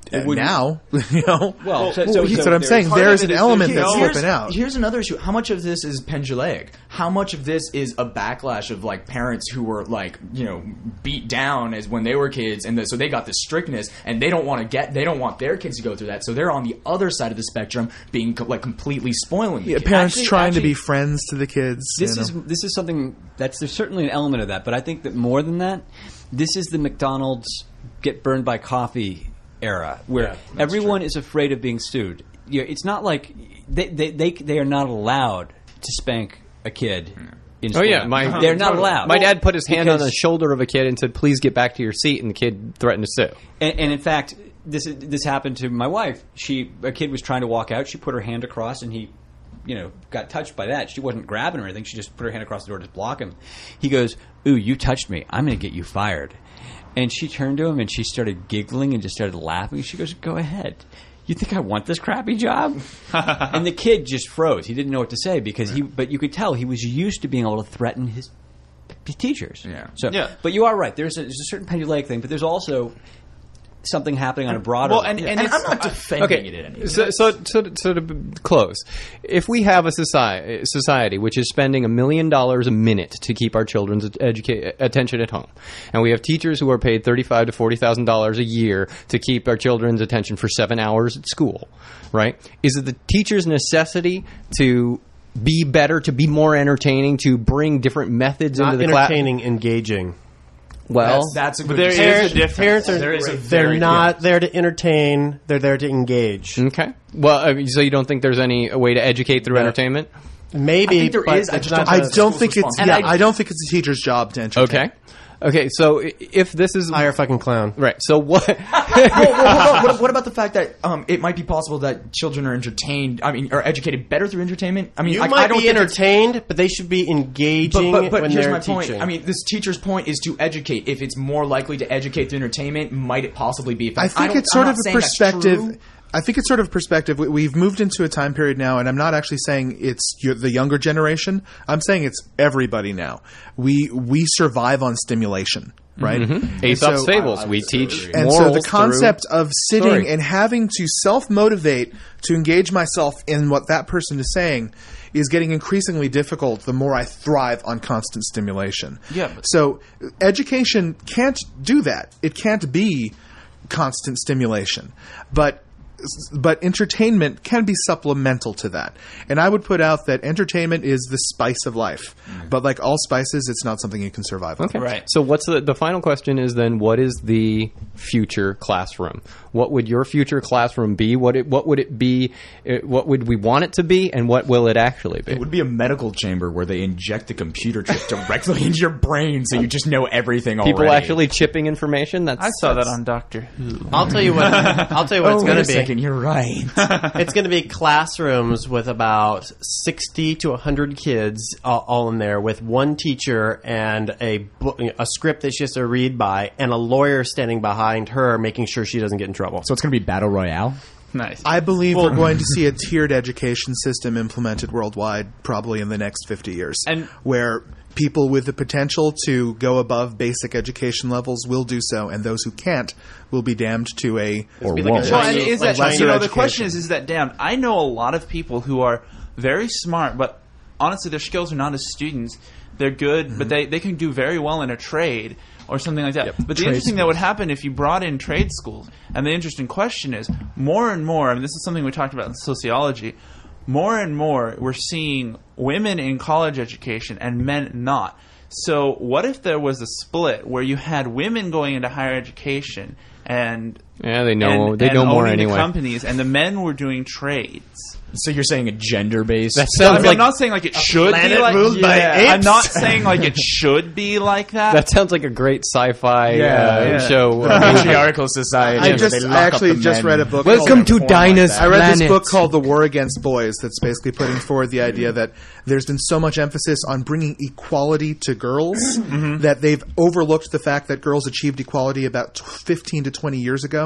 Uh, now, you know. Well, so, Well, so, that's so what I'm there's- saying. part of There's it an is element there's that's no- slipping out. Here's another issue. How much of this is pendulaic? How much of this is a backlash of like parents who were like, you know, beat down as when they were kids, and the, so they got this strictness, and they don't want to get, they don't want their kids to go through that, so they're on the other side of the spectrum, being co- like completely spoiling the Yeah, kids. parents Actually- trying actually- to be friends to the kids. This you is know. this is something that's there's certainly an element of that, but I think that more than that, this is the McDonald's get burned by coffee era, where everyone is afraid of being sued. You know, it's not like they, they they they are not allowed to spank a kid. In Oh school. yeah, my they're not allowed. My dad put his hand on Because- the shoulder of a kid and said, "Please get back to your seat," and the kid threatened to sue. And, and in fact, this is, this happened to my wife. She a kid was trying to walk out. She put her hand across, and he, you know, got touched by that. She wasn't grabbing or anything. She just put her hand across the door to block him. He goes, "Ooh, you touched me. I'm going to get you fired." And she turned to him and she started giggling and just started laughing. She goes, "Go ahead. You think I want this crappy job?" And the kid just froze. He didn't know what to say because he. But you could tell he was used to being able to threaten his, his teachers. Yeah. So, Yeah. But you are right. There's a, there's a certain pendulaic thing, but there's also something happening on a broader. Well, and, and, And it's, I'm not defending Okay, it in any way. so, so, so, to- so to b- close, if we have a society, society which is spending a million dollars a minute to keep our children's educa- attention at home, and we have teachers who are paid thirty-five to forty thousand dollars a year to keep our children's attention for seven hours at school, right? Is it the teacher's necessity to be better, to be more entertaining, to bring different methods Not into the class? entertaining, engaging. Well, That's, that's a good there is Parents, a difference. parents are There is a they're very- not there to entertain. They're there to engage. okay. Well, I mean, so you don't think there's any way to educate through No. entertainment? Maybe I think there but is, I it's just not don't- I the- don't school's think it's. responsible. Yeah, And I- I don't think it's a teacher's job to entertain. Okay. Okay, so i- if this is hire a fucking clown. right, so what? Well, well, hold on. What, what about the fact that um, it might be possible that children are entertained? I mean, are educated better through entertainment? I mean, You like, might I don't be think it's- entertained, but they should be engaging But, but, but when here's they're my teaching. point. I mean, this teacher's point is to educate. If it's more likely to educate through entertainment, might it possibly be? If I think don't- it's I'm sort not of a saying that's perspective. true. I think it's sort of perspective. We- We've moved into a time period now, and I'm not actually saying it's y- the younger generation. I'm saying it's everybody now. We we survive on stimulation, right? And Aesop's so- fables. We teach And so morals the concept through of sitting story. and having to self-motivate to engage myself in what that person is saying is getting increasingly difficult the more I thrive on constant stimulation. Yeah, but- So education can't do that. It can't be constant stimulation. But but entertainment can be supplemental to that. And I would put out that entertainment is the spice of life. But like all spices, it's not something you can survive on. Okay. Right. So what's the the final question is then what is the future classroom? What would your future classroom be? What it what would it be? uh, What would we want it to be and what will it actually be? It would be a medical chamber where they inject a computer chip directly into your brain, so you just know everything People already. actually chipping information? That's I saw that that's- on Doctor Who. I'll tell you what. I'll tell you what Oh, it's wait going a to be. second, you're right. It's going to be classrooms with about sixty to one hundred kids all, all in there with one teacher and a book, a script that she has to read by and a lawyer standing behind her making sure she doesn't get in trouble. So it's going to be Battle Royale? Nice. I believe we're going to see a tiered education system implemented worldwide probably in the next fifty years. And- where people with the potential to go above basic education levels will do so, and those who can't will be damned to a Or be like a Well, and Chinese- is like that Chinese you know the education. question is is that damn? I know a lot of people who are very smart, but honestly, their skills are not as students. They're good, but they, they can do very well in a trade or something like that. But the Trade interesting that would happen if you brought in trade schools, and the interesting question is more and more. I mean, this is something we talked about in sociology. More and more, we're seeing women in college education and men not. So, what if there was a split where you had women going into higher education and Yeah, they know and, they and know more owning the anyway. companies, and the men were doing trades? So you're saying a gender based? That So, I sounds mean, like I'm not saying like it should be planet like ruled by Yeah. I'm apes? not saying like it should be like that. that sounds like a great sci-fi Yeah, uh, yeah. show. Patriarchal society. I where just they lock I up actually the just men. read a book. Welcome called- to Dinah's I read this Planet. book called The War Against Boys that's basically putting forward the idea that there's been so much emphasis on bringing equality to girls that they've overlooked the fact that girls achieved equality about fifteen to twenty years ago.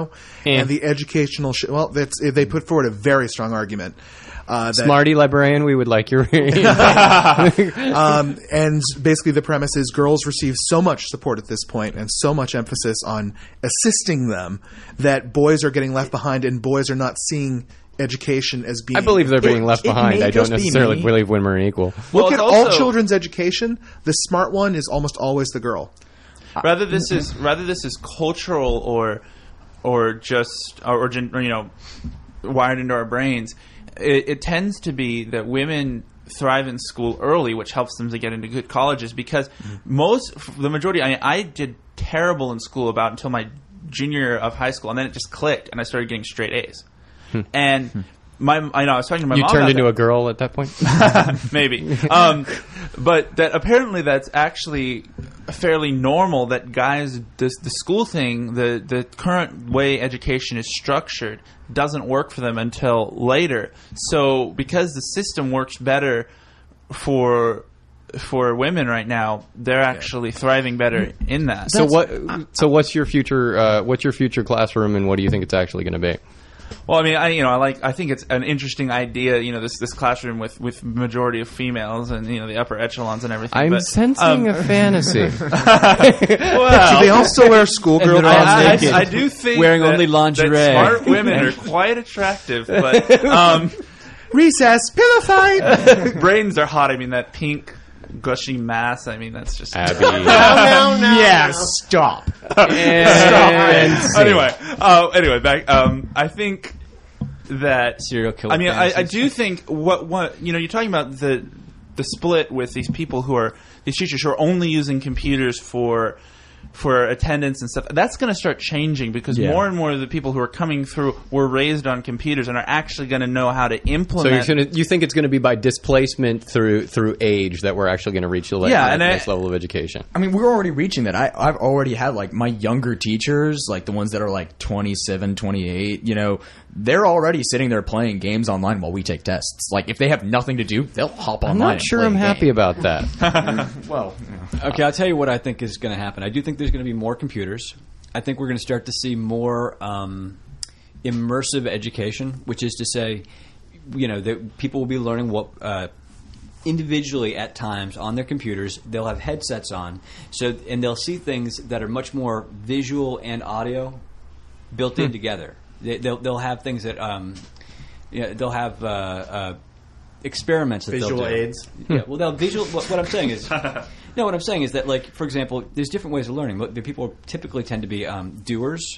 now, Eh. and the educational. Sh- well, that's, they put forward a very strong argument. Uh, that, Smarty librarian, we would like your. um, and basically, the premise is girls receive so much support at this point and so much emphasis on assisting them that boys are getting left behind, and boys are not seeing education as being. I believe they're being It- left it behind. may I don't just be necessarily me. believe women are equal. Well, Look it's at all also- children's education. The smart one is almost always the girl. Rather this is rather this is cultural or or just or, or gen- or, you know wired into our brains. It, it tends to be that women thrive in school early, which helps them to get into good colleges. Because most the majority, I, I did terrible in school about until my junior year of high school, and then it just clicked, and I started getting straight A's. And my I know I was talking to my You mom. turned about into that. a girl at that point? Maybe. Um, but that apparently that's actually fairly normal that guys, this, the school thing, the, the current way education is structured doesn't work for them until later. So because the system works better for for women right now, they're actually thriving better in that. So what? So what's your future? Uh, what's your future classroom, and what do you think it's actually going to be? Well, I mean, I you know, I like. I think it's an interesting idea. You know, this this classroom with with majority of females and you know the upper echelons and everything. I'm but, sensing um, a fantasy. well, Do they all still wear schoolgirl And they're all I, costumes? I, I do think Wearing that, only lingerie. that smart women are quite attractive, but um, Recess, pillow fight. brains are hot. I mean, that pink gushy mass. I mean, that's just. Abby. Yeah, stop. And anyway, uh, anyway, back. Um, I think that Serial killer I mean, I, I fantasies. do think what what you know. You're talking about the the split with these people who are these teachers who are only using computers for for attendance and stuff. That's going to start changing because Yeah. more and more of the people who are coming through were raised on computers and are actually going to know how to So implement. you're gonna, you think it's going to be by displacement through through age that we're actually going to reach the le- Yeah, the and next I- level of education? I mean, we're already reaching that. I, I've already had, like, my younger teachers, like the ones that are, like, twenty-seven, twenty-eight, you know, they're already sitting there playing games online while we take tests. Like, if they have nothing to do, they'll hop I'm online not and sure play I'm a happy game. about that. Well, Okay, I'll tell you what I think is going to happen. I do think there's going to be more computers. I think we're going to start to see more um, immersive education, which is to say, you know, that people will be learning what uh, individually at times on their computers. They'll have headsets on, so and they'll see things that are much more visual and audio built in together. They, they'll they'll have things that um, you know, they'll have uh, uh, experiments that Visual they'll do. aids. Yeah, well, they'll visual. What, what I'm saying is, no, what I'm saying is that, like, for example, there's different ways of learning. But the people typically tend to be um, doers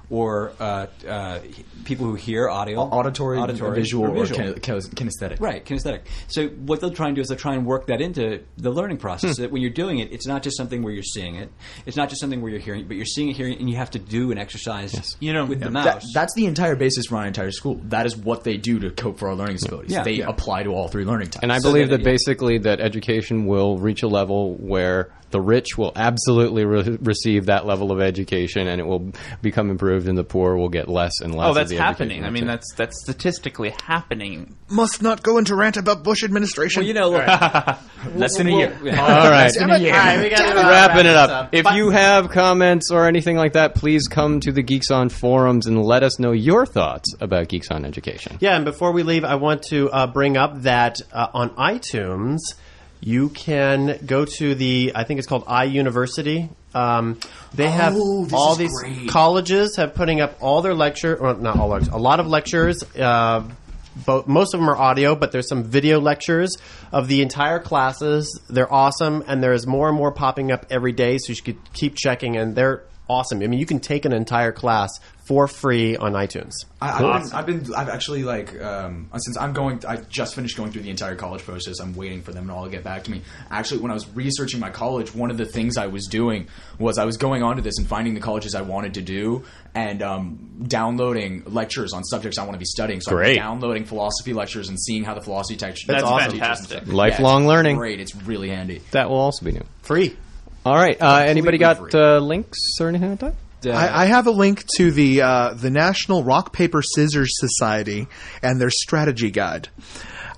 or uh, uh, people who hear audio, auditory, auditory visual, or visual. or kin- kinesthetic. Right, kinesthetic. So what they'll try and do is they'll try and work that into the learning process. So that when you're doing it, it's not just something where you're seeing it. It's not just something where you're hearing it, but you're seeing it, hearing it, and you have to do an exercise You know, with the yeah. mouse. That, that's the entire basis for our entire school. That is what they do to cope for our learning disabilities. Yeah. they Yeah. apply to all three learning types. And I So believe that- that, yeah. basically that education will reach a level where the rich will absolutely re- receive that level of education, and it will become improved, and the poor will get less and less. Oh, of that's the happening. education. I mean, that's that's statistically happening. Must not go into rant about Bush administration. well, you know, look, Less than a year. All right. Less than a year. Wrapping it up. If you have comments or anything like that, please come to the Geeks On forums and let us know your thoughts about Geeks On Education. Yeah, and before we leave, I want to uh, bring up that uh, on iTunes, you can go to the, I think it's called iUniversity. Um, they have Oh, this all is these great. colleges have putting up all their lecture, or not all lectures, a lot of lectures. Uh, both, most of them are audio, but there's some video lectures of the entire classes. They're awesome, and there's more and more popping up every day, so you should keep checking, and they're awesome. I mean, you can take an entire class for free on iTunes. I, I've, been, I've been, I've actually like, um, since I'm going, I just finished going through the entire college process. I'm waiting for them to all get back to me. Actually, when I was researching my college, one of the things I was doing was I was going onto this and finding the colleges I wanted to do and um, downloading lectures on subjects I want to be studying. So Great. I'm downloading philosophy lectures and seeing how the philosophy text. That's philosophy fantastic. teachers and stuff. Lifelong Yeah, it's learning. Great, it's really handy. That will also be new. Free. All right. Uh, anybody got free. uh, links or anything like that? uh, I, I have a link to the uh, the National Rock Paper Scissors Society and their strategy guide.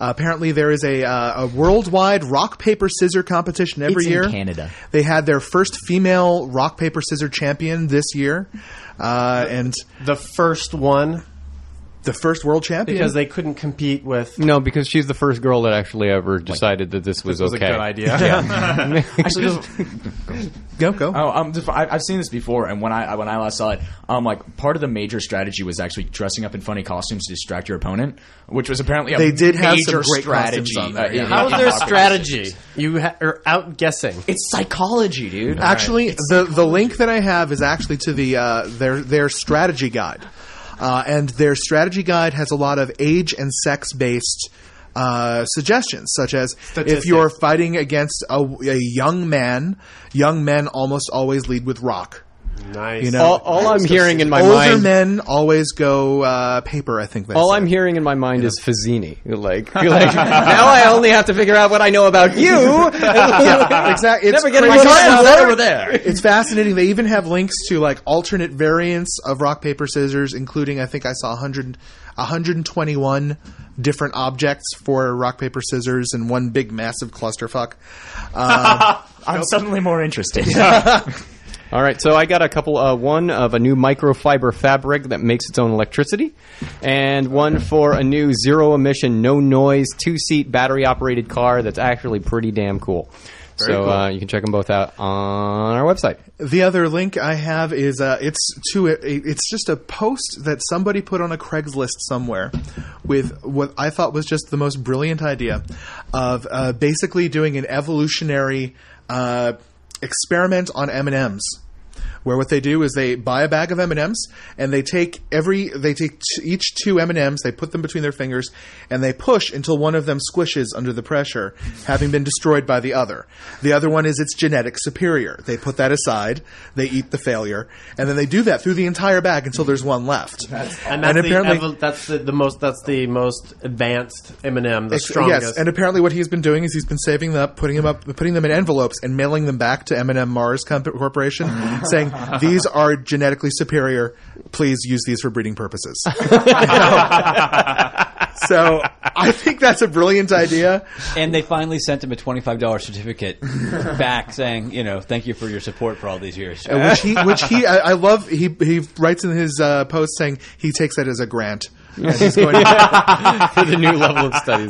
apparently, there is a, uh, a worldwide rock paper scissor competition every It's in year. Canada. They had their first female rock paper scissor champion this year, uh, and The first one the first world champion because they couldn't compete with. No, because she's the first girl that actually ever decided that this was This was okay. a good idea. Actually, just, go go. oh, um, just, I, I've seen this before, and when I when I last saw it, um, like part of the major strategy was actually dressing up in funny costumes to distract your opponent, which was apparently a They did have some major great costumes strategy. on there, uh, yeah. in- How's in their Rock, Paper, strategy? Scissors. You ha- are out guessing. It's psychology, dude. Actually, the the link that I have is actually to the uh, their their strategy guide, uh, and their strategy guide has a lot of age and sex based uh, suggestions, such as if Statistics. you're fighting against a, a young man, young men almost always lead with rock. Nice. You know, All, all I'm hearing in my older mind. men always go uh, paper. I think. They All say. I'm hearing in my mind is Fazzini. Like, you're like, now I only have to figure out what I know about you. Yeah, exactly. It's Never getting crazy. my hands It's- over there. It's fascinating. They even have links to like alternate variants of rock paper scissors, including I think I saw one hundred, one hundred twenty-one different objects for rock paper scissors and one big massive clusterfuck. Um, I'm suddenly more interested. All right, so I got a couple. Uh, one of a new microfiber fabric that makes its own electricity, and one for a new zero-emission, no-noise, two-seat, battery-operated car that's actually pretty damn cool. Very so cool. Uh, you can check them both out on our website. the other link I have is uh, it's to a, it's just a post that somebody put on a Craigslist somewhere with what I thought was just the most brilliant idea of uh, basically doing an evolutionary uh, experiment on M and M's. Where what they do is they buy a bag of M and M's and they take every they take t- each two M and M's, they put them between their fingers, and they push until one of them squishes under the pressure, having been destroyed by the other. The other one is its genetic superior. They put that aside, they eat the failure, and then they do that through the entire bag until there's one left. And that's, apparently, the, evo- that's the, the most that's the most advanced M and M, the Ex- strongest. Yes, and apparently what he's been doing is he's been saving them up, putting them up, putting them in envelopes, and mailing them back to M and M Mars Comp- Corporation, saying these are genetically superior. Please use these for breeding purposes. So I think that's a brilliant idea. And they finally sent him a twenty-five dollars certificate back saying, you know, thank you for your support for all these years. Uh, which he, which he, I, I love. He he writes in his uh, post saying he takes that as a grant. And he's going to, For the new level of studies.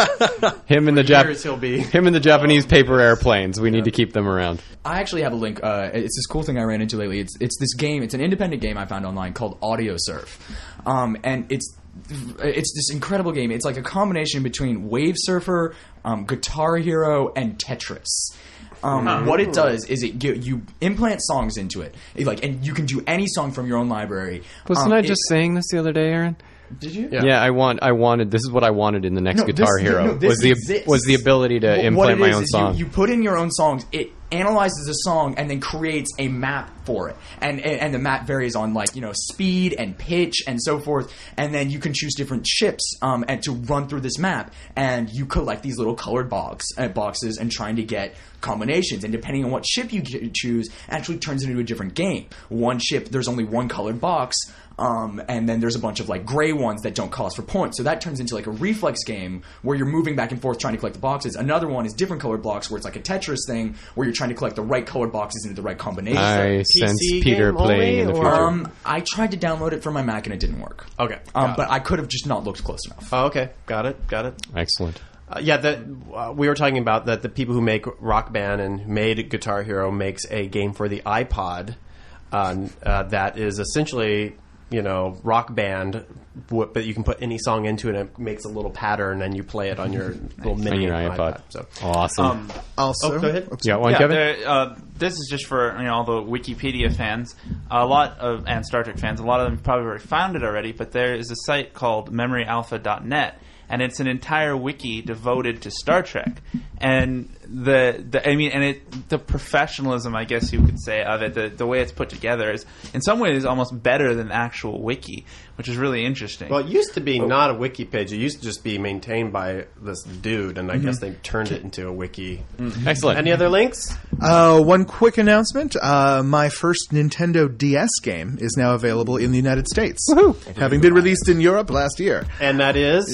Him and the years Jap- he'll be. Him and the Japanese paper airplanes. We need to keep them around. I actually have a link. Uh, it's this cool thing I ran into lately. It's it's this game. It's an independent game I found online called Audio Surf, um, and it's it's this incredible game. It's like a combination between Wave Surfer, um, Guitar Hero, and Tetris. Um, What it does is it gi- you implant songs into it, It, like, and you can do any song from your own library. Wasn't Um, I it- just saying this the other day, Aaron? Did you? Yeah. Yeah, I want. I wanted. This is what I wanted in the next No, Guitar this- Hero. no, this was the exists. was the ability to Wh- what implant it my is own is song. You, you put in your own songs. It analyzes a song and then creates a map for it, and, and and the map varies on like you know speed and pitch and so forth. And then you can choose different ships um, and to run through this map, and you collect these little colored box uh, boxes and trying to get combinations. And depending on what ship you ch- choose, it actually turns into a different game. One ship, there's only one colored box. Um, and then there's a bunch of like gray ones that don't cost for points. So that turns into like a reflex game where you're moving back and forth trying to collect the boxes. Another one is different colored blocks where it's like a Tetris thing where you're trying to collect the right colored boxes into the right combination. I sense Peter game playing in the only, future. or- Um, I tried to download it from my Mac and it didn't work. Okay. Um, got but it. I could have just not looked close enough. Oh, okay. Got it. Got it. Excellent. Uh, yeah, that uh, we were talking about that the people who make Rock Band and made Guitar Hero makes a game for the iPod uh, uh, that is essentially, you know, Rock Band, w- but you can put any song into it and it makes a little pattern and you play it on your little On mini your iPod. So, Awesome. Um, Also, oh, go ahead. you got one, yeah, Kevin? there- uh, this is just for you know all the Wikipedia fans. A lot of and Star Trek fans. A lot of them probably already found it already. But there is a site called memory alpha dot net, and it's an entire wiki devoted to Star Trek. And the, the I mean, and it the professionalism, I guess you could say, of it, the the way it's put together is in some ways almost better than the actual wiki, which is really interesting. Well, it used to be not a wiki page. It used to just be maintained by this dude, and I guess they turned it into a wiki. Excellent. Any other links? Uh, one quick announcement. Uh, my first Nintendo D S game is now available in the United States, having been released in Europe last year. And that is Uh,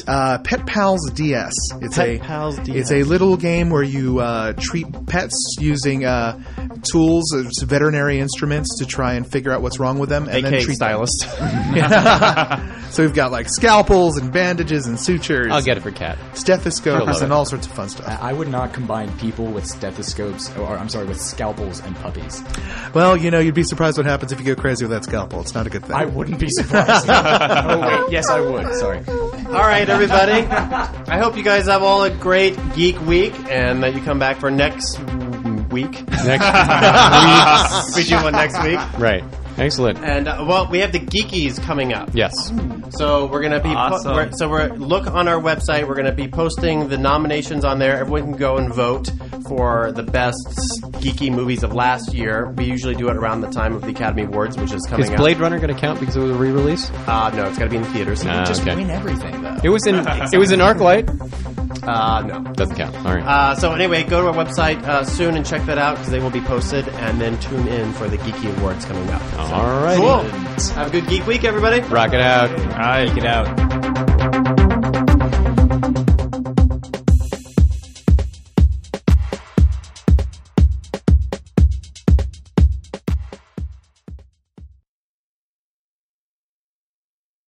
Pet Pals D S. It's Pet a Pals D S. It's a little game where you uh, treat pets using uh, tools, uh, veterinary instruments to try and figure out what's wrong with them, and A K A then treat stylist. So we've got like scalpels and bandages and sutures. I'll get it for Cat. stethoscopes love and it. all sorts of fun stuff. I would not combine people with stethoscopes, or I'm sorry, with scalpels and puppies. Well, you know, you'd be surprised what happens if you go crazy with that scalpel. It's not a good thing. I wouldn't be surprised. Oh wait, yes, I would. Sorry. All right, everybody. I hope you guys have all a great geek week, and that you come back for next week. Next we do one next week. Right. Excellent. And uh, well, we have the Geekies coming up. Yes. So we're gonna be po- Awesome. we're, so we're look on our website. We're gonna be posting the nominations on there. Everyone can go and vote for the best geeky movies of last year. We usually do it around the time of the Academy Awards, which is coming Is up. Blade Runner going to count because it was a re-release? Uh, no, it's got to be in the theaters. Ah, Just okay. win everything, though. It was in. It was in ArcLight. Uh, no. Doesn't count. All right. Uh, so anyway, go to our website uh, soon and check that out because they will be posted, and then tune in for the Geeky Awards coming up. All right. Cool. Have a good geek week, everybody. Rock it out. All right, get out.